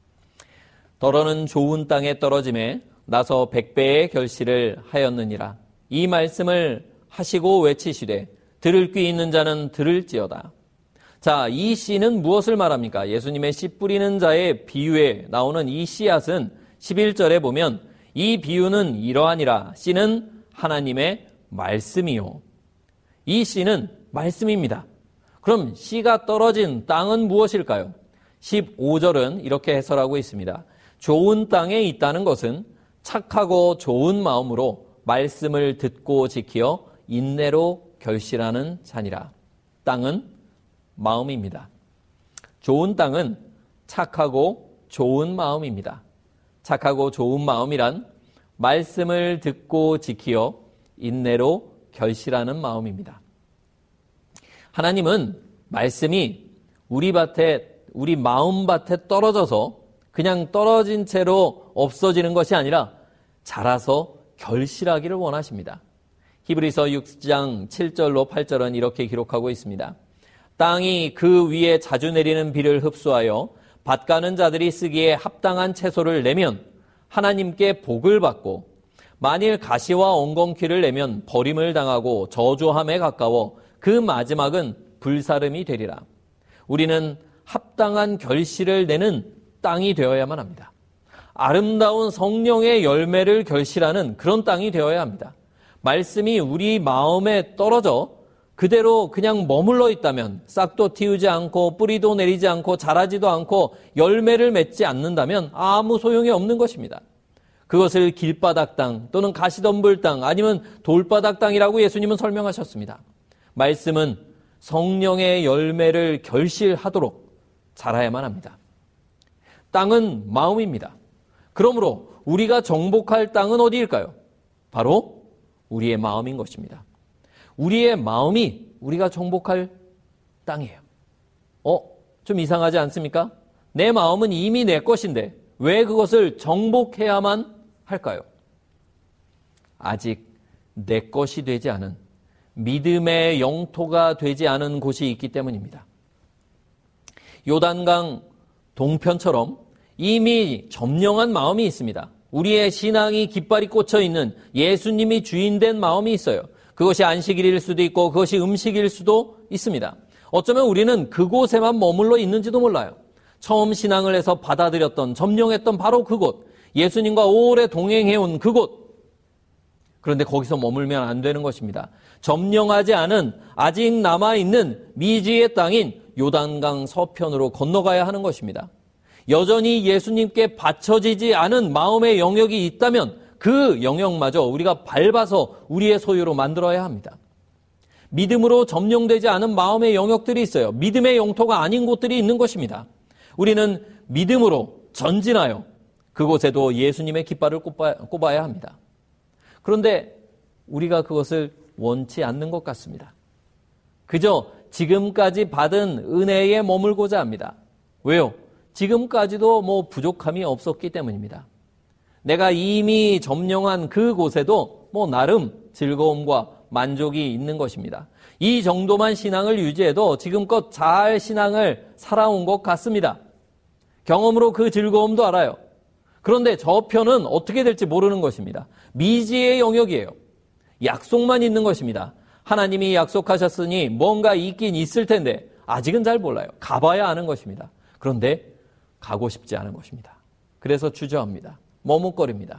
더러는 좋은 땅에 떨어짐에 나서 백배의 결실을 하였느니라. 이 말씀을 하시고 외치시되 들을 귀 있는 자는 들을지어다. 자, 이 씨는 무엇을 말합니까? 예수님의 씨 뿌리는 자의 비유에 나오는 이 씨앗은 십일 절에 보면 이 비유는 이러하니라. 씨는 하나님의 말씀이요. 이 씨는 말씀입니다. 그럼 씨가 떨어진 땅은 무엇일까요? 십오 절은 이렇게 해설하고 있습니다. 좋은 땅에 있다는 것은 착하고 좋은 마음으로 말씀을 듣고 지키어 인내로 결실하는 자니라. 땅은 마음입니다. 좋은 땅은 착하고 좋은 마음입니다. 착하고 좋은 마음이란 말씀을 듣고 지키어 인내로 결실하는 마음입니다. 하나님은 말씀이 우리 밭에, 우리 마음밭에 떨어져서 그냥 떨어진 채로 없어지는 것이 아니라 자라서 결실하기를 원하십니다. 히브리서 육 장 칠 절로 팔 절은 이렇게 기록하고 있습니다. 땅이 그 위에 자주 내리는 비를 흡수하여 밭 가는 자들이 쓰기에 합당한 채소를 내면 하나님께 복을 받고 만일 가시와 엉겅퀴를 내면 버림을 당하고 저주함에 가까워 그 마지막은 불사름이 되리라. 우리는 합당한 결실을 내는 땅이 되어야만 합니다. 아름다운 성령의 열매를 결실하는 그런 땅이 되어야 합니다. 말씀이 우리 마음에 떨어져 그대로 그냥 머물러 있다면, 싹도 틔우지 않고 뿌리도 내리지 않고 자라지도 않고 열매를 맺지 않는다면 아무 소용이 없는 것입니다. 그것을 길바닥 땅 또는 가시덤불 땅 아니면 돌바닥 땅이라고 예수님은 설명하셨습니다. 말씀은 성령의 열매를 결실하도록 자라야만 합니다. 땅은 마음입니다. 그러므로 우리가 정복할 땅은 어디일까요? 바로 우리의 마음인 것입니다. 우리의 마음이 우리가 정복할 땅이에요. 어? 좀 이상하지 않습니까? 내 마음은 이미 내 것인데 왜 그것을 정복해야만 할까요? 아직 내 것이 되지 않은, 믿음의 영토가 되지 않은 곳이 있기 때문입니다. 요단강 동편처럼 이미 점령한 마음이 있습니다. 우리의 신앙이 깃발이 꽂혀 있는 예수님이 주인된 마음이 있어요. 그것이 안식일일 수도 있고 그것이 음식일 수도 있습니다. 어쩌면 우리는 그곳에만 머물러 있는지도 몰라요. 처음 신앙을 해서 받아들였던, 점령했던 바로 그곳, 예수님과 오래 동행해온 그곳. 그런데 거기서 머물면 안 되는 것입니다. 점령하지 않은, 아직 남아있는 미지의 땅인 요단강 서편으로 건너가야 하는 것입니다. 여전히 예수님께 받쳐지지 않은 마음의 영역이 있다면 그 영역마저 우리가 밟아서 우리의 소유로 만들어야 합니다. 믿음으로 점령되지 않은 마음의 영역들이 있어요. 믿음의 영토가 아닌 곳들이 있는 것입니다. 우리는 믿음으로 전진하여 그곳에도 예수님의 깃발을 꼽아야 합니다. 그런데 우리가 그것을 원치 않는 것 같습니다. 그저 지금까지 받은 은혜에 머물고자 합니다. 왜요? 지금까지도 뭐 부족함이 없었기 때문입니다. 내가 이미 점령한 그곳에도 뭐 나름 즐거움과 만족이 있는 것입니다. 이 정도만 신앙을 유지해도 지금껏 잘 신앙을 살아온 것 같습니다. 경험으로 그 즐거움도 알아요. 그런데 저편은 어떻게 될지 모르는 것입니다. 미지의 영역이에요. 약속만 있는 것입니다. 하나님이 약속하셨으니 뭔가 있긴 있을 텐데 아직은 잘 몰라요. 가봐야 아는 것입니다. 그런데 가고 싶지 않은 것입니다. 그래서 주저합니다. 머뭇거립니다.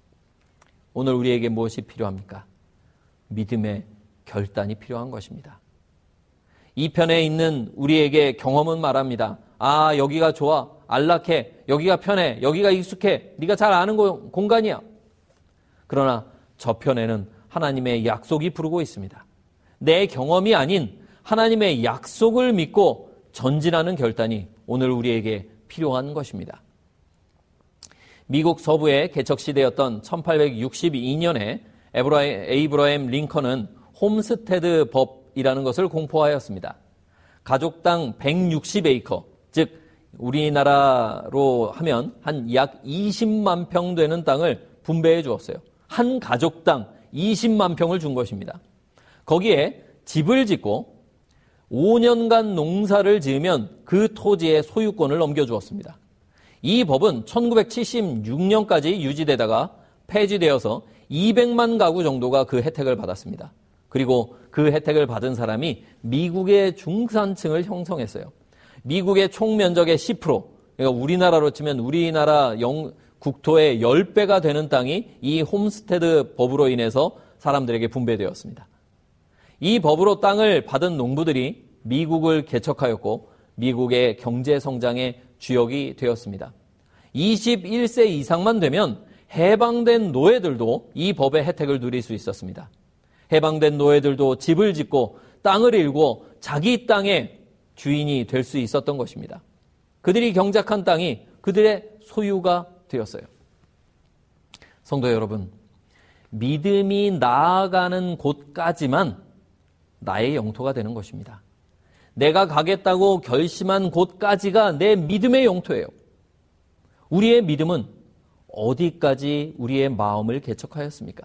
오늘 우리에게 무엇이 필요합니까? 믿음의 결단이 필요한 것입니다. 이 편에 있는 우리에게 경험은 말합니다. 아, 여기가 좋아, 안락해, 여기가 편해, 여기가 익숙해, 네가 잘 아는 공간이야. 그러나 저편에는 하나님의 약속이 부르고 있습니다. 내 경험이 아닌 하나님의 약속을 믿고 전진하는 결단이 오늘 우리에게 필요한 것입니다. 미국 서부의 개척시대였던 천팔백육십이 년에 에이브러햄 링컨은 홈스테드 법이라는 것을 공포하였습니다. 가족당 백육십 에이커, 즉 우리나라로 하면 한 약 이십만 평 되는 땅을 분배해 주었어요. 한 가족당 이십만 평을 준 것입니다. 거기에 집을 짓고 오 년간 농사를 지으면 그 토지의 소유권을 넘겨주었습니다. 이 법은 천구백칠십육 년까지 유지되다가 폐지되어서 이백만 가구 정도가 그 혜택을 받았습니다. 그리고 그 혜택을 받은 사람이 미국의 중산층을 형성했어요. 미국의 총 면적의 십 퍼센트, 그러니까 우리나라로 치면 우리나라 영, 국토의 십 배가 되는 땅이 이 홈스테드 법으로 인해서 사람들에게 분배되었습니다. 이 법으로 땅을 받은 농부들이 미국을 개척하였고 미국의 경제 성장의 주역이 되었습니다. 이십일 세 이상만 되면 해방된 노예들도 이 법의 혜택을 누릴 수 있었습니다. 해방된 노예들도 집을 짓고 땅을 일고 자기 땅의 주인이 될 수 있었던 것입니다. 그들이 경작한 땅이 그들의 소유가 되었어요. 성도 여러분, 믿음이 나아가는 곳까지만 나의 영토가 되는 것입니다. 내가 가겠다고 결심한 곳까지가 내 믿음의 영토예요. 우리의 믿음은 어디까지 우리의 마음을 개척하였습니까?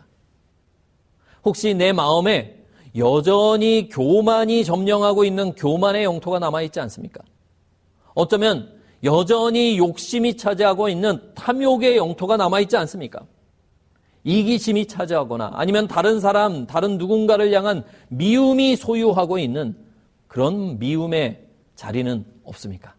혹시 내 마음에 여전히 교만이 점령하고 있는 교만의 영토가 남아있지 않습니까? 어쩌면 여전히 욕심이 차지하고 있는 탐욕의 영토가 남아있지 않습니까? 이기심이 차지하거나 아니면 다른 사람, 다른 누군가를 향한 미움이 소유하고 있는 그런 미움의 자리는 없습니까?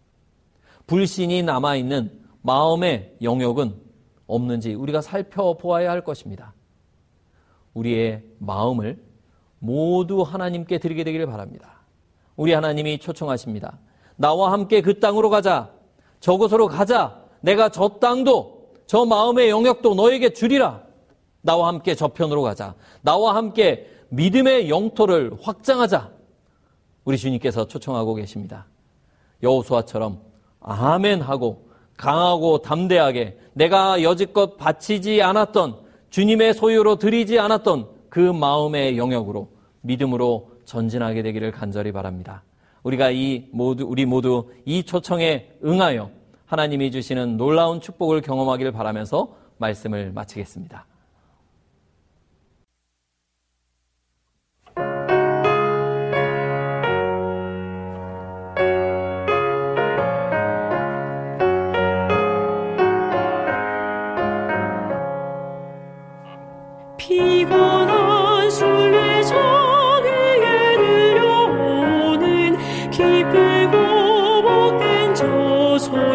불신이 남아있는 마음의 영역은 없는지 우리가 살펴보아야 할 것입니다. 우리의 마음을 모두 하나님께 드리게 되기를 바랍니다. 우리 하나님이 초청하십니다. 나와 함께 그 땅으로 가자. 저곳으로 가자. 내가 저 땅도 저 마음의 영역도 너에게 주리라. 나와 함께 저편으로 가자. 나와 함께 믿음의 영토를 확장하자. 우리 주님께서 초청하고 계십니다. 여호수아처럼 아멘 하고 강하고 담대하게 내가 여지껏 바치지 않았던 주님의 소유로 드리지 않았던 그 마음의 영역으로 믿음으로 전진하게 되기를 간절히 바랍니다. 우리가 이 모두 우리 모두 이 초청에 응하여 하나님이 주시는 놀라운 축복을 경험하기를 바라면서 말씀을 마치겠습니다.
피곤한 순례자에게 들려오는 기쁘고 복된 저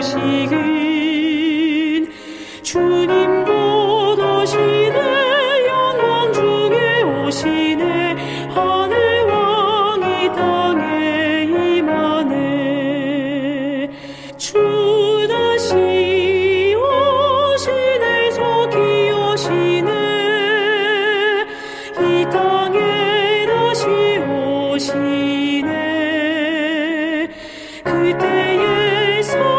소식은 주님 곧 오시네 영광 중에 오시네 하늘 왕이 땅에 임하네 주 다시 오시네 속히 오시네 이 땅에 다시 오시네 그때의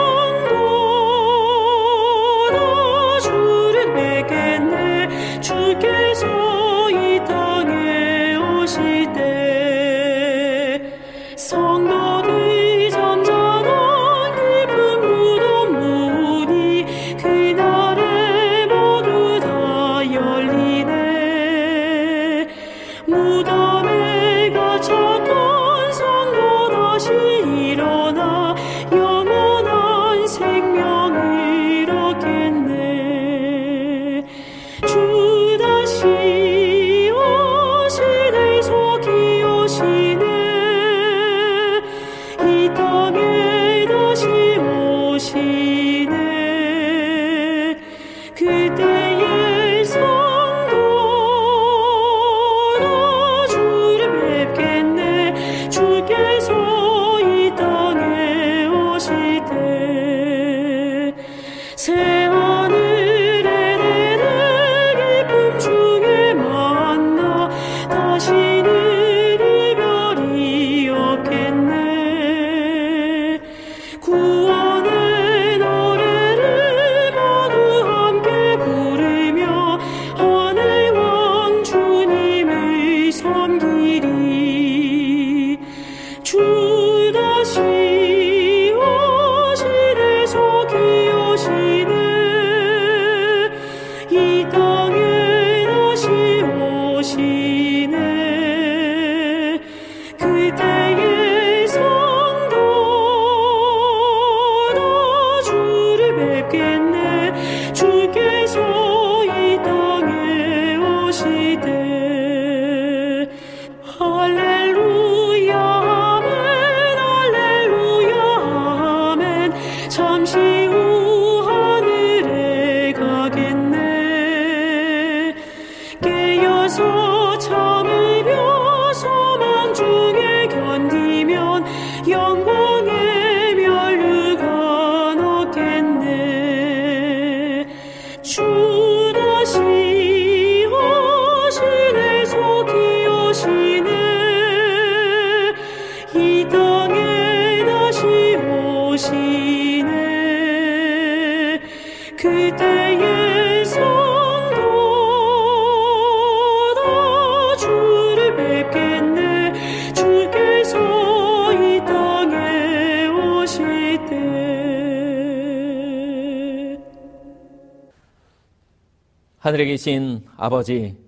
성도 다 주를 뵙겠네 주께서 이 땅에 오실 때 성도들이 잠자던 깊은 무덤 문이 그날에 모두 다 열리네 무덤에 갇혔던 성도 다시 일어나 영원한 생명을 얻겠네 주 다시 오시네 속히 오시네 이 땅에 다시 오시네 그때의 성도 다 주를 뵙겠네 주께서 이 땅에 오실 때 새하늘에 내내 기쁨 중에 만나 다시는 이별이 없겠네 구원의 노래를 모두 함께 부르며 하늘 왕 주님을 섬기리 주 다시 오시네 속히 오시네 이 땅에 다시 오시네 그때의 성도 다 주를 뵙겠네 주께서 이 땅에 오실 때 할렐루야 아멘 할렐루야 아멘 잠시 후 하늘에 가겠네 깨어서 참으며 소망 중에 견디면 영광의 면류관 얻겠네 주 다시 오시네 속히 오시네 이 땅에 다시 오시네 그때의 성도 다 주를 뵙겠네 주께서 이 땅에 오실 때
하늘에 계신 아버지,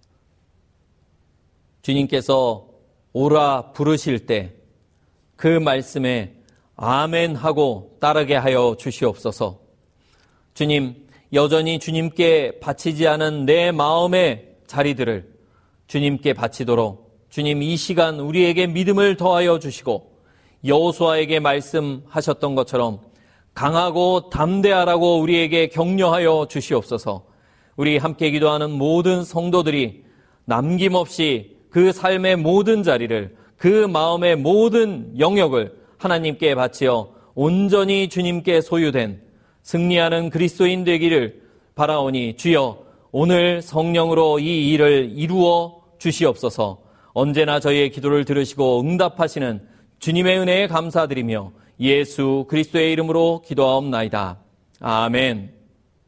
주님께서 오라 부르실 때 그 말씀에 아멘 하고 따르게 하여 주시옵소서. 주님, 여전히 주님께 바치지 않은 내 마음의 자리들을 주님께 바치도록 주님 이 시간 우리에게 믿음을 더하여 주시고 여호수아에게 말씀하셨던 것처럼 강하고 담대하라고 우리에게 격려하여 주시옵소서. 우리 함께 기도하는 모든 성도들이 남김없이 그 삶의 모든 자리를, 그 마음의 모든 영역을 하나님께 바치어 온전히 주님께 소유된 승리하는 그리스도인 되기를 바라오니 주여 오늘 성령으로 이 일을 이루어 주시옵소서. 언제나 저희의 기도를 들으시고 응답하시는 주님의 은혜에 감사드리며 예수 그리스도의 이름으로 기도하옵나이다. 아멘.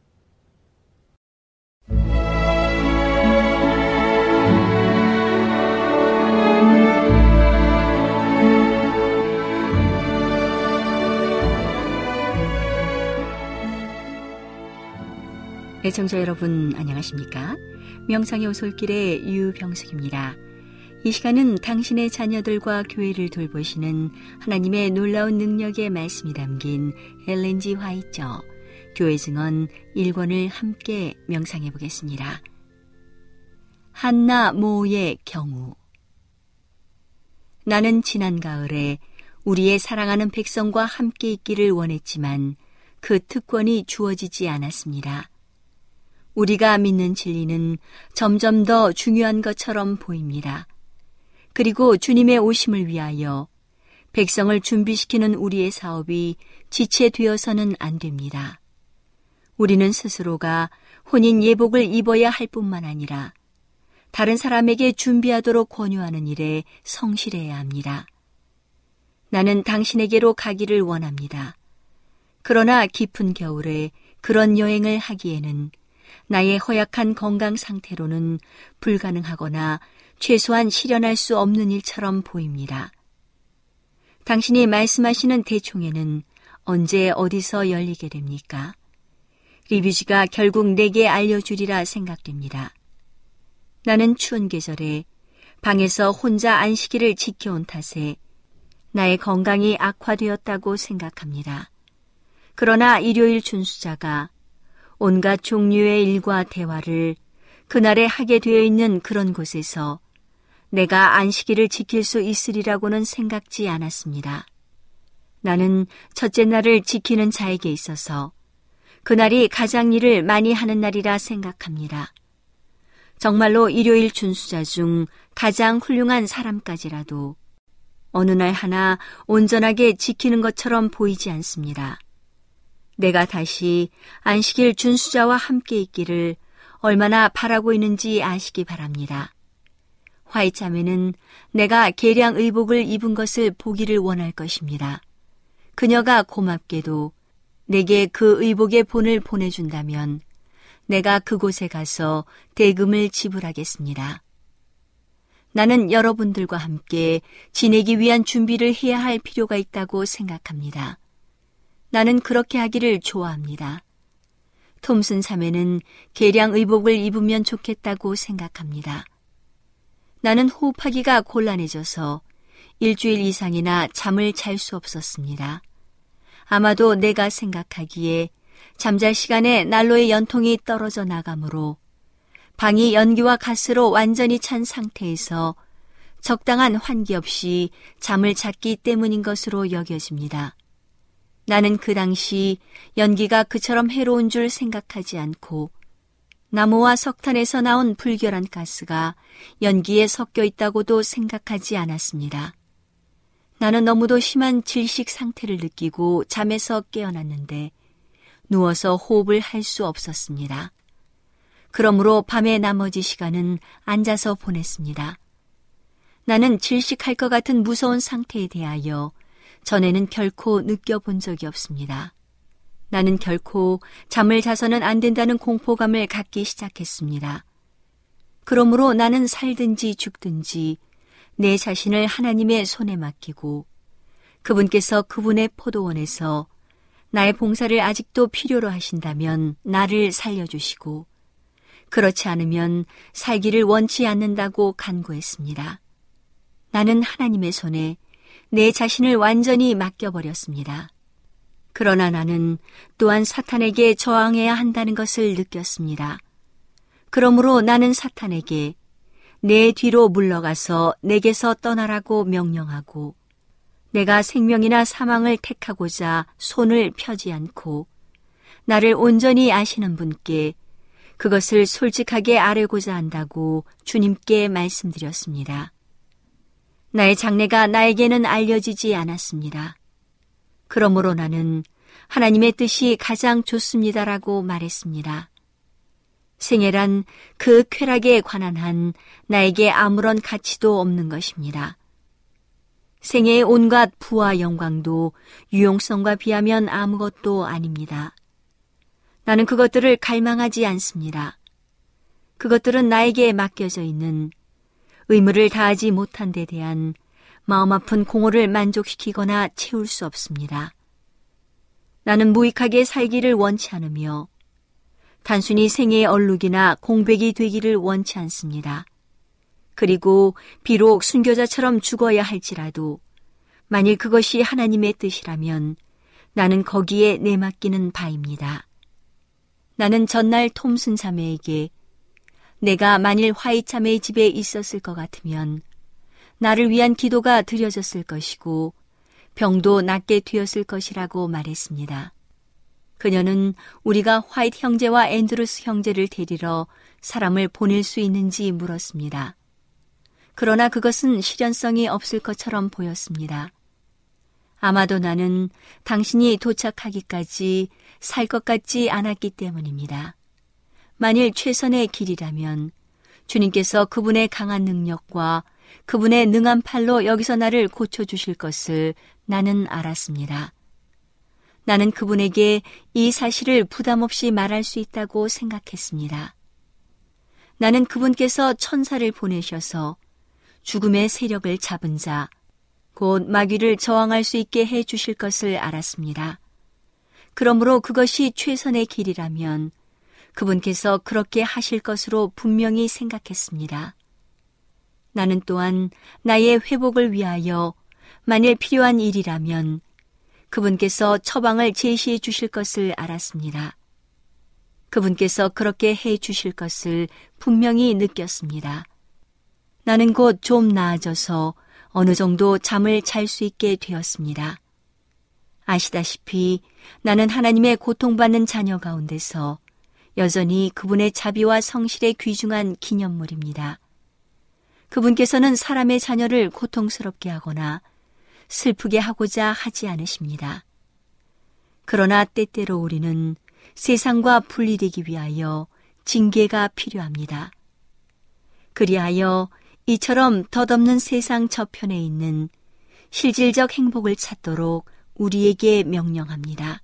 애청자 여러분 안녕하십니까? 명상의 오솔길의 유병숙입니다. 이 시간은 당신의 자녀들과 교회를 돌보시는 하나님의 놀라운 능력의 말씀이 담긴 엘렌 지 화이처 교회 증언 일 권을 함께 명상해 보겠습니다. 한나 모의 경우. 나는 지난 가을에 우리의 사랑하는 백성과 함께 있기를 원했지만 그 특권이 주어지지 않았습니다. 우리가 믿는 진리는 점점 더 중요한 것처럼 보입니다. 그리고 주님의 오심을 위하여 백성을 준비시키는 우리의 사업이 지체되어서는 안 됩니다. 우리는 스스로가 혼인 예복을 입어야 할 뿐만 아니라 다른 사람에게 준비하도록 권유하는 일에 성실해야 합니다. 나는 당신에게로 가기를 원합니다. 그러나 깊은 겨울에 그런 여행을 하기에는 나의 허약한 건강 상태로는 불가능하거나 최소한 실현할 수 없는 일처럼 보입니다. 당신이 말씀하시는 대총회는 언제 어디서 열리게 됩니까? 리뷰지가 결국 내게 알려주리라 생각됩니다. 나는 추운 계절에 방에서 혼자 안식일을 지켜온 탓에 나의 건강이 악화되었다고 생각합니다. 그러나 일요일 준수자가 온갖 종류의 일과 대화를 그날에 하게 되어 있는 그런 곳에서 내가 안식일을 지킬 수 있으리라고는 생각지 않았습니다. 나는 첫째 날을 지키는 자에게 있어서 그날이 가장 일을 많이 하는 날이라 생각합니다. 정말로 일요일 준수자 중 가장 훌륭한 사람까지라도 어느 날 하나 온전하게 지키는 것처럼 보이지 않습니다. 내가 다시 안식일 준수자와 함께 있기를 얼마나 바라고 있는지 아시기 바랍니다. 화이자매는 내가 계량 의복을 입은 것을 보기를 원할 것입니다. 그녀가 고맙게도 내게 그 의복의 본을 보내준다면 내가 그곳에 가서 대금을 지불하겠습니다. 나는 여러분들과 함께 지내기 위한 준비를 해야 할 필요가 있다고 생각합니다. 나는 그렇게 하기를 좋아합니다. 톰슨 자매는 계량 의복을 입으면 좋겠다고 생각합니다. 나는 호흡하기가 곤란해져서 일주일 이상이나 잠을 잘 수 없었습니다. 아마도 내가 생각하기에 잠잘 시간에 난로의 연통이 떨어져 나가므로 방이 연기와 가스로 완전히 찬 상태에서 적당한 환기 없이 잠을 잤기 때문인 것으로 여겨집니다. 나는 그 당시 연기가 그처럼 해로운 줄 생각하지 않고 나무와 석탄에서 나온 불결한 가스가 연기에 섞여 있다고도 생각하지 않았습니다. 나는 너무도 심한 질식 상태를 느끼고 잠에서 깨어났는데 누워서 호흡을 할 수 없었습니다. 그러므로 밤의 나머지 시간은 앉아서 보냈습니다. 나는 질식할 것 같은 무서운 상태에 대하여 전에는 결코 느껴본 적이 없습니다. 나는 결코 잠을 자서는 안 된다는 공포감을 갖기 시작했습니다. 그러므로 나는 살든지 죽든지 내 자신을 하나님의 손에 맡기고 그분께서 그분의 포도원에서 나의 봉사를 아직도 필요로 하신다면 나를 살려주시고 그렇지 않으면 살기를 원치 않는다고 간구했습니다. 나는 하나님의 손에 내 자신을 완전히 맡겨버렸습니다. 그러나 나는 또한 사탄에게 저항해야 한다는 것을 느꼈습니다. 그러므로 나는 사탄에게 내 뒤로 물러가서 내게서 떠나라고 명령하고 내가 생명이나 사망을 택하고자 손을 펴지 않고 나를 온전히 아시는 분께 그것을 솔직하게 아뢰고자 한다고 주님께 말씀드렸습니다. 나의 장래가 나에게는 알려지지 않았습니다. 그러므로 나는 하나님의 뜻이 가장 좋습니다라고 말했습니다. 생애란 그 쾌락에 관한 한 나에게 아무런 가치도 없는 것입니다. 생애의 온갖 부와 영광도 유용성과 비하면 아무것도 아닙니다. 나는 그것들을 갈망하지 않습니다. 그것들은 나에게 맡겨져 있는 의무를 다하지 못한 데 대한 마음 아픈 공허를 만족시키거나 채울 수 없습니다. 나는 무익하게 살기를 원치 않으며 단순히 생애의 얼룩이나 공백이 되기를 원치 않습니다. 그리고 비록 순교자처럼 죽어야 할지라도 만일 그것이 하나님의 뜻이라면 나는 거기에 내맡기는 바입니다. 나는 전날 톰슨 자매에게 내가 만일 화이트 자매의 집에 있었을 것 같으면 나를 위한 기도가 드려졌을 것이고 병도 낫게 되었을 것이라고 말했습니다. 그녀는 우리가 화이트 형제와 앤드루스 형제를 데리러 사람을 보낼 수 있는지 물었습니다. 그러나 그것은 실현성이 없을 것처럼 보였습니다. 아마도 나는 당신이 도착하기까지 살 것 같지 않았기 때문입니다. 만일 최선의 길이라면 주님께서 그분의 강한 능력과 그분의 능한 팔로 여기서 나를 고쳐주실 것을 나는 알았습니다. 나는 그분에게 이 사실을 부담 없이 말할 수 있다고 생각했습니다. 나는 그분께서 천사를 보내셔서 죽음의 세력을 잡은 자, 곧 마귀를 저항할 수 있게 해 주실 것을 알았습니다. 그러므로 그것이 최선의 길이라면 그분께서 그렇게 하실 것으로 분명히 생각했습니다. 나는 또한 나의 회복을 위하여 만일 필요한 일이라면 그분께서 처방을 제시해 주실 것을 알았습니다. 그분께서 그렇게 해 주실 것을 분명히 느꼈습니다. 나는 곧 좀 나아져서 어느 정도 잠을 잘 수 있게 되었습니다. 아시다시피 나는 하나님의 고통받는 자녀 가운데서 여전히 그분의 자비와 성실에 귀중한 기념물입니다. 그분께서는 사람의 자녀를 고통스럽게 하거나 슬프게 하고자 하지 않으십니다. 그러나 때때로 우리는 세상과 분리되기 위하여 징계가 필요합니다. 그리하여 이처럼 덧없는 세상 저편에 있는 실질적 행복을 찾도록 우리에게 명령합니다.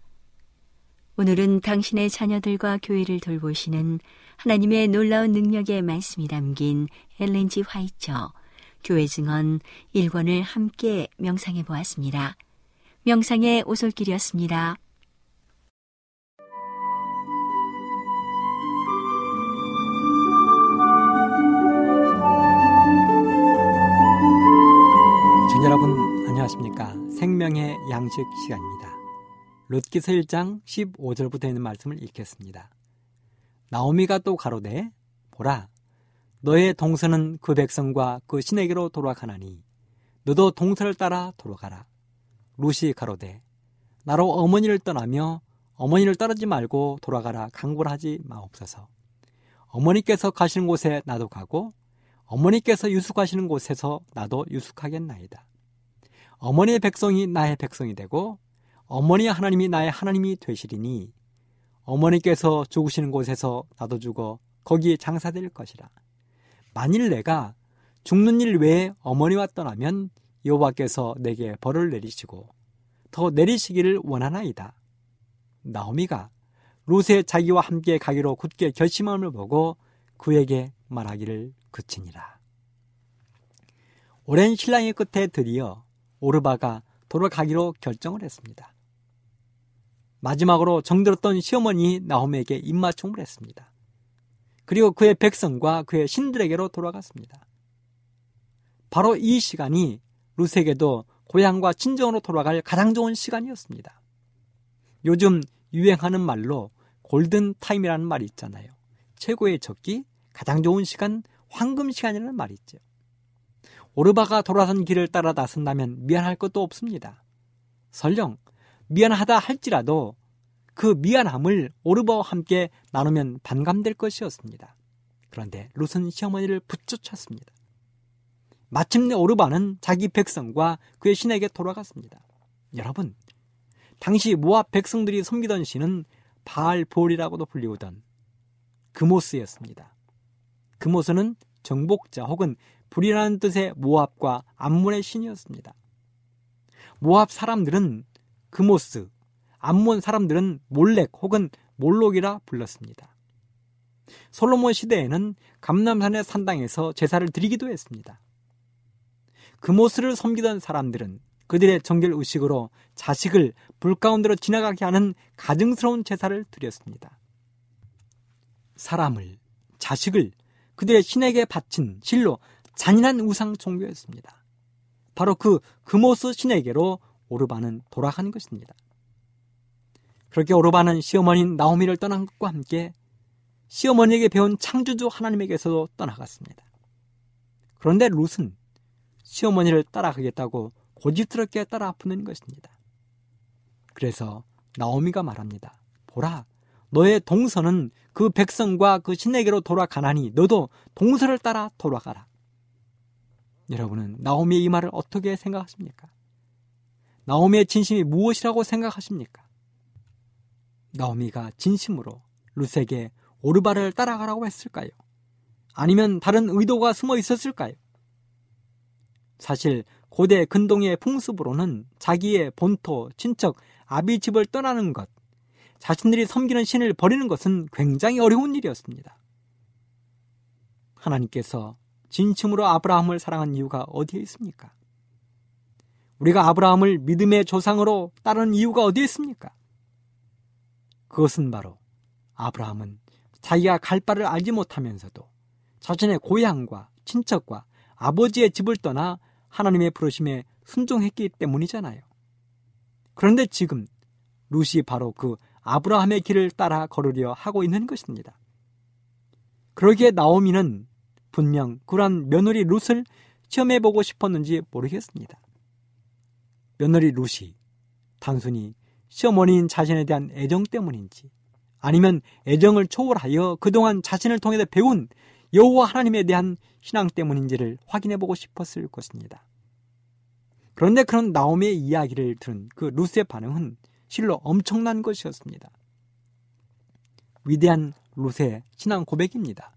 오늘은 당신의 자녀들과 교회를 돌보시는 하나님의 놀라운 능력의 말씀이 담긴 엘렌 지 화이처 교회 증언 일 권을 함께 명상해 보았습니다. 명상의 오솔길이었습니다.
여러분 안녕하십니까? 생명의 양식 시간입니다. 룻기서 일 장 십오 절부터 있는 말씀을 읽겠습니다. 나오미가 또 가로되 보라 너의 동서는 그 백성과 그 신에게로 돌아가나니 너도 동서를 따라 돌아가라. 룻이 가로되 나로 어머니를 떠나며 어머니를 따르지 말고 돌아가라 강구를 하지 마옵소서. 어머니께서 가시는 곳에 나도 가고 어머니께서 유숙하시는 곳에서 나도 유숙하겠나이다. 어머니의 백성이 나의 백성이 되고 어머니의 하나님이 나의 하나님이 되시리니 어머니께서 죽으시는 곳에서 나도 죽어 거기에 장사될 것이라. 만일 내가 죽는 일 외에 어머니와 떠나면 여호와께서 내게 벌을 내리시고 더 내리시기를 원하나이다. 나오미가 룻의 자기와 함께 가기로 굳게 결심함을 보고 그에게 말하기를 그치니라. 오랜 신랑의 끝에 드디어 오르바가 돌아가기로 결정을 했습니다. 마지막으로 정들었던 시어머니 나오미에게 입맞춤을 했습니다. 그리고 그의 백성과 그의 신들에게로 돌아갔습니다. 바로 이 시간이 룻에게도 고향과 친정으로 돌아갈 가장 좋은 시간이었습니다. 요즘 유행하는 말로 골든타임이라는 말이 있잖아요. 최고의 적기, 가장 좋은 시간, 황금 시간이라는 말이 있죠. 오르바가 돌아선 길을 따라 나선다면 미안할 것도 없습니다. 설령 미안하다 할지라도 그 미안함을 오르바와 함께 나누면 반감될 것이었습니다. 그런데 룻은 시어머니를 붙여쳤습니다. 마침내 오르바는 자기 백성과 그의 신에게 돌아갔습니다. 여러분, 당시 모압 백성들이 섬기던 신은 바알볼이라고도 불리우던 그모스였습니다. 그모스는 정복자 혹은 불이라는 뜻의 모압과 암몬의 신이었습니다. 모압 사람들은 그모스, 암몬 사람들은 몰렉 혹은 몰록이라 불렀습니다. 솔로몬 시대에는 감람산의 산당에서 제사를 드리기도 했습니다. 그모스를 섬기던 사람들은 그들의 정결의식으로 자식을 불 가운데로 지나가게 하는 가증스러운 제사를 드렸습니다. 사람을, 자식을 그들의 신에게 바친 실로 잔인한 우상 종교였습니다. 바로 그 그모스 신에게로 오르바는 돌아간 것입니다. 그렇게 오르바는 시어머니인 나오미를 떠난 것과 함께 시어머니에게 배운 창조주 하나님에게서도 떠나갔습니다. 그런데 룻은 시어머니를 따라가겠다고 고집스럽게 따라 붙는 것입니다. 그래서 나오미가 말합니다. 보라, 너의 동서는 그 백성과 그 신에게로 돌아가나니 너도 동서를 따라 돌아가라. 여러분은 나오미의 이 말을 어떻게 생각하십니까? 나오미의 진심이 무엇이라고 생각하십니까? 나오미가 진심으로 룻에게 오르바를 따라가라고 했을까요? 아니면 다른 의도가 숨어 있었을까요? 사실 고대 근동의 풍습으로는 자기의 본토, 친척, 아비 집을 떠나는 것, 자신들이 섬기는 신을 버리는 것은 굉장히 어려운 일이었습니다. 하나님께서 진심으로 아브라함을 사랑한 이유가 어디에 있습니까? 우리가 아브라함을 믿음의 조상으로 따르는 이유가 어디에 있습니까? 그것은 바로 아브라함은 자기가 갈 바를 알지 못하면서도 자신의 고향과 친척과 아버지의 집을 떠나 하나님의 부르심에 순종했기 때문이잖아요. 그런데 지금 룻이 바로 그 아브라함의 길을 따라 걸으려 하고 있는 것입니다. 그러기에 나오미는 분명 그러한 며느리 룻을 시험해보고 싶었는지 모르겠습니다. 며느리 룻이 단순히 시어머니인 자신에 대한 애정 때문인지 아니면 애정을 초월하여 그동안 자신을 통해 배운 여호와 하나님에 대한 신앙 때문인지를 확인해보고 싶었을 것입니다. 그런데 그런 나오미의 이야기를 들은 그 룻의 반응은 실로 엄청난 것이었습니다. 위대한 룻의 신앙 고백입니다.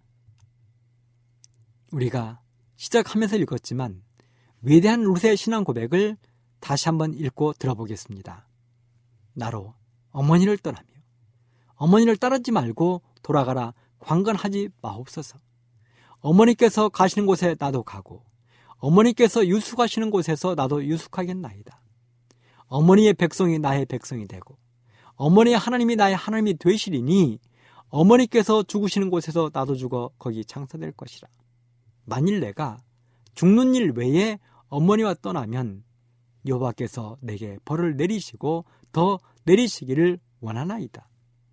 우리가 시작하면서 읽었지만 위대한 룻의 신앙 고백을 다시 한번 읽고 들어보겠습니다. 나로 어머니를 떠나며 어머니를 따르지 말고 돌아가라 관건하지 마옵소서. 어머니께서 가시는 곳에 나도 가고 어머니께서 유숙하시는 곳에서 나도 유숙하겠나이다. 어머니의 백성이 나의 백성이 되고 어머니의 하나님이 나의 하나님이 되시리니 어머니께서 죽으시는 곳에서 나도 죽어 거기 장사될 것이라. 만일 내가 죽는 일 외에 어머니와 떠나면 여호와께서 내게 벌을 내리시고 더 내리시기를 원하나이다.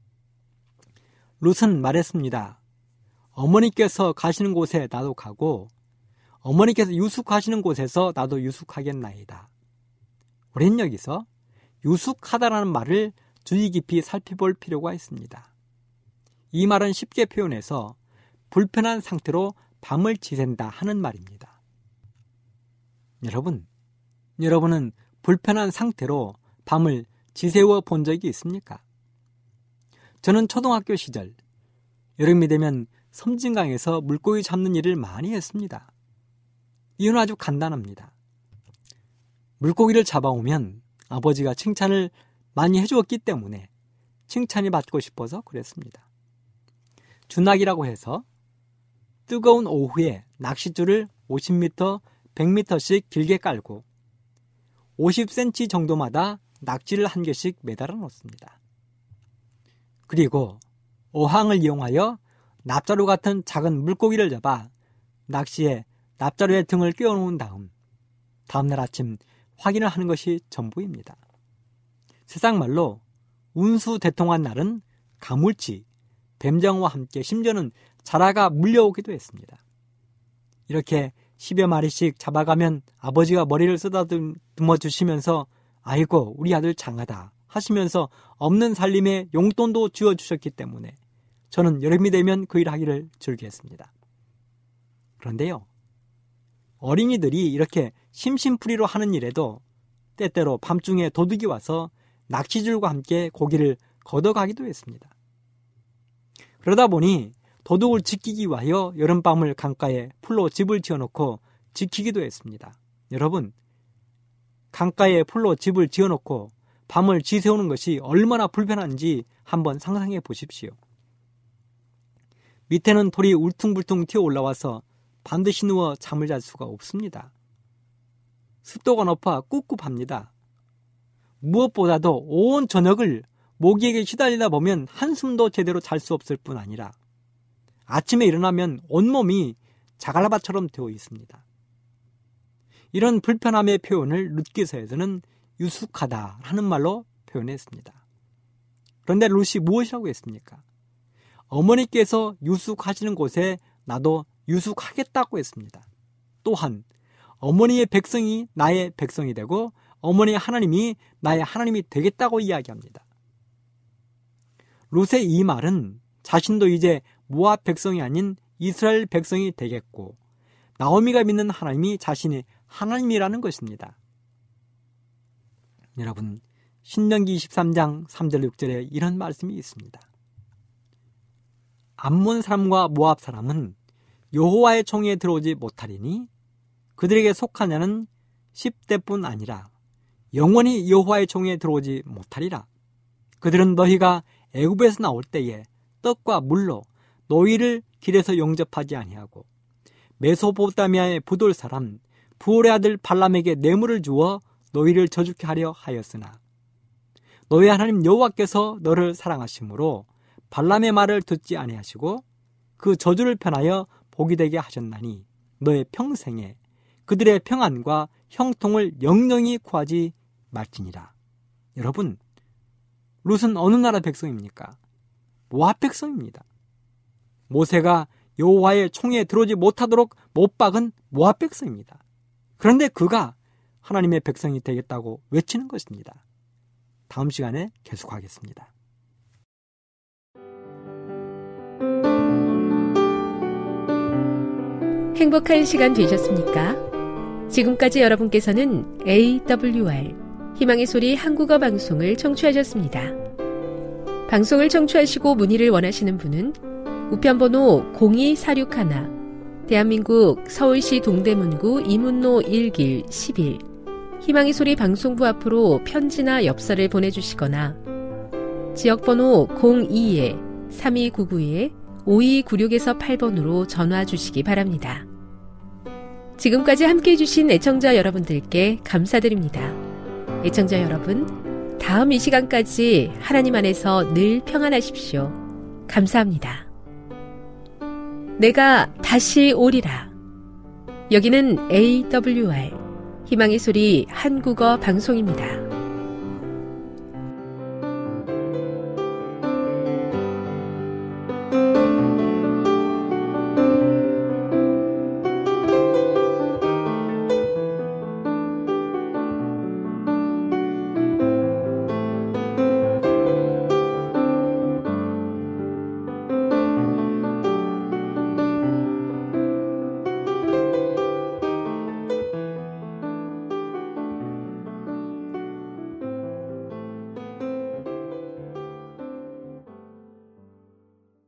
룻은 말했습니다. 어머니께서 가시는 곳에 나도 가고 어머니께서 유숙하시는 곳에서 나도 유숙하겠나이다. 우린 여기서 유숙하다라는 말을 주의 깊이 살펴볼 필요가 있습니다. 이 말은 쉽게 표현해서 불편한 상태로 밤을 지샌다 하는 말입니다. 여러분, 여러분은 불편한 상태로 밤을 지새워 본 적이 있습니까? 저는 초등학교 시절 여름이 되면 섬진강에서 물고기 잡는 일을 많이 했습니다. 이유는 아주 간단합니다. 물고기를 잡아오면 아버지가 칭찬을 많이 해주었기 때문에 칭찬이 받고 싶어서 그랬습니다. 주낙이라고 해서 뜨거운 오후에 낚싯줄을 오십 미터, 백 미터씩 길게 깔고 오십 센티미터 정도마다 낙지를 한 개씩 매달아 놓습니다. 그리고 어항을 이용하여 납자루 같은 작은 물고기를 잡아 낚시에 납자루의 등을 끼워놓은 다음 다음날 아침 확인을 하는 것이 전부입니다. 세상 말로 운수 대통한 날은 가물치, 뱀장어와 함께 심지어는 자라가 물려오기도 했습니다. 이렇게 십여 마리씩 잡아가면 아버지가 머리를 쓰다듬어 주시면서 아이고 우리 아들 장하다 하시면서 없는 살림에 용돈도 쥐어주셨기 때문에 저는 여름이 되면 그 일 하기를 즐기겠습니다. 그런데요, 어린이들이 이렇게 심심풀이로 하는 일에도 때때로 밤중에 도둑이 와서 낚시줄과 함께 고기를 걷어가기도 했습니다. 그러다 보니 도둑을 지키기 위하여 여름밤을 강가에 풀로 집을 지어놓고 지키기도 했습니다. 여러분, 강가에 풀로 집을 지어놓고 밤을 지새우는 것이 얼마나 불편한지 한번 상상해 보십시오. 밑에는 돌이 울퉁불퉁 튀어 올라와서 반드시 누워 잠을 잘 수가 없습니다. 습도가 높아 꿉꿉합니다. 무엇보다도 온 저녁을 모기에게 시달리다 보면 한숨도 제대로 잘 수 없을 뿐 아니라 아침에 일어나면 온몸이 자갈밭처럼 되어 있습니다. 이런 불편함의 표현을 룻기서에서는 유숙하다라는 말로 표현했습니다. 그런데 룻이 무엇이라고 했습니까? 어머니께서 유숙하시는 곳에 나도 유숙하겠다고 했습니다. 또한 어머니의 백성이 나의 백성이 되고 어머니의 하나님이 나의 하나님이 되겠다고 이야기합니다. 룻의 이 말은 자신도 이제 모압 백성이 아닌 이스라엘 백성이 되겠고 나오미가 믿는 하나님이 자신의 하나님이라는 것입니다. 여러분, 신명기 이십삼 장 삼 절 육 절에 이런 말씀이 있습니다. 암몬 사람과 모압 사람은 여호와의 총에 들어오지 못하리니 그들에게 속한 자는 십 대뿐 아니라 영원히 여호와의 총에 들어오지 못하리라. 그들은 너희가 애굽에서 나올 때에 떡과 물로 너희를 길에서 영접하지 아니하고 메소포타미아의 부돌 사람 부올의 아들 발람에게 뇌물을 주어 너희를 저주케 하려 하였으나 너희 하나님 여호와께서 너를 사랑하심으로 발람의 말을 듣지 아니하시고 그 저주를 편하여 복이 되게 하셨나니 너의 평생에 그들의 평안과 형통을 영영히 구하지 말지니라. 여러분, 룻은 어느 나라 백성입니까? 모압 백성입니다. 모세가 여호와의 총에 들어오지 못하도록 못 박은 모압 백성입니다. 그런데 그가 하나님의 백성이 되겠다고 외치는 것입니다. 다음 시간에 계속하겠습니다.
행복한 시간 되셨습니까? 지금까지 여러분께서는 에이더블유알 희망의 소리 한국어 방송을 청취하셨습니다. 방송을 청취하시고 문의를 원하시는 분은 우편번호 공이사육일 대한민국 서울시 동대문구 이문로 일 길 십일 희망의 소리 방송부 앞으로 편지나 엽서를 보내주시거나 지역번호 공이 삼이구구 오이구육 팔 번으로 전화 주시기 바랍니다. 지금까지 함께해 주신 애청자 여러분들께 감사드립니다. 애청자 여러분, 다음 이 시간까지 하나님 안에서 늘 평안하십시오. 감사합니다. 내가 다시 오리라. 여기는 에이더블유알 희망의 소리 한국어 방송입니다.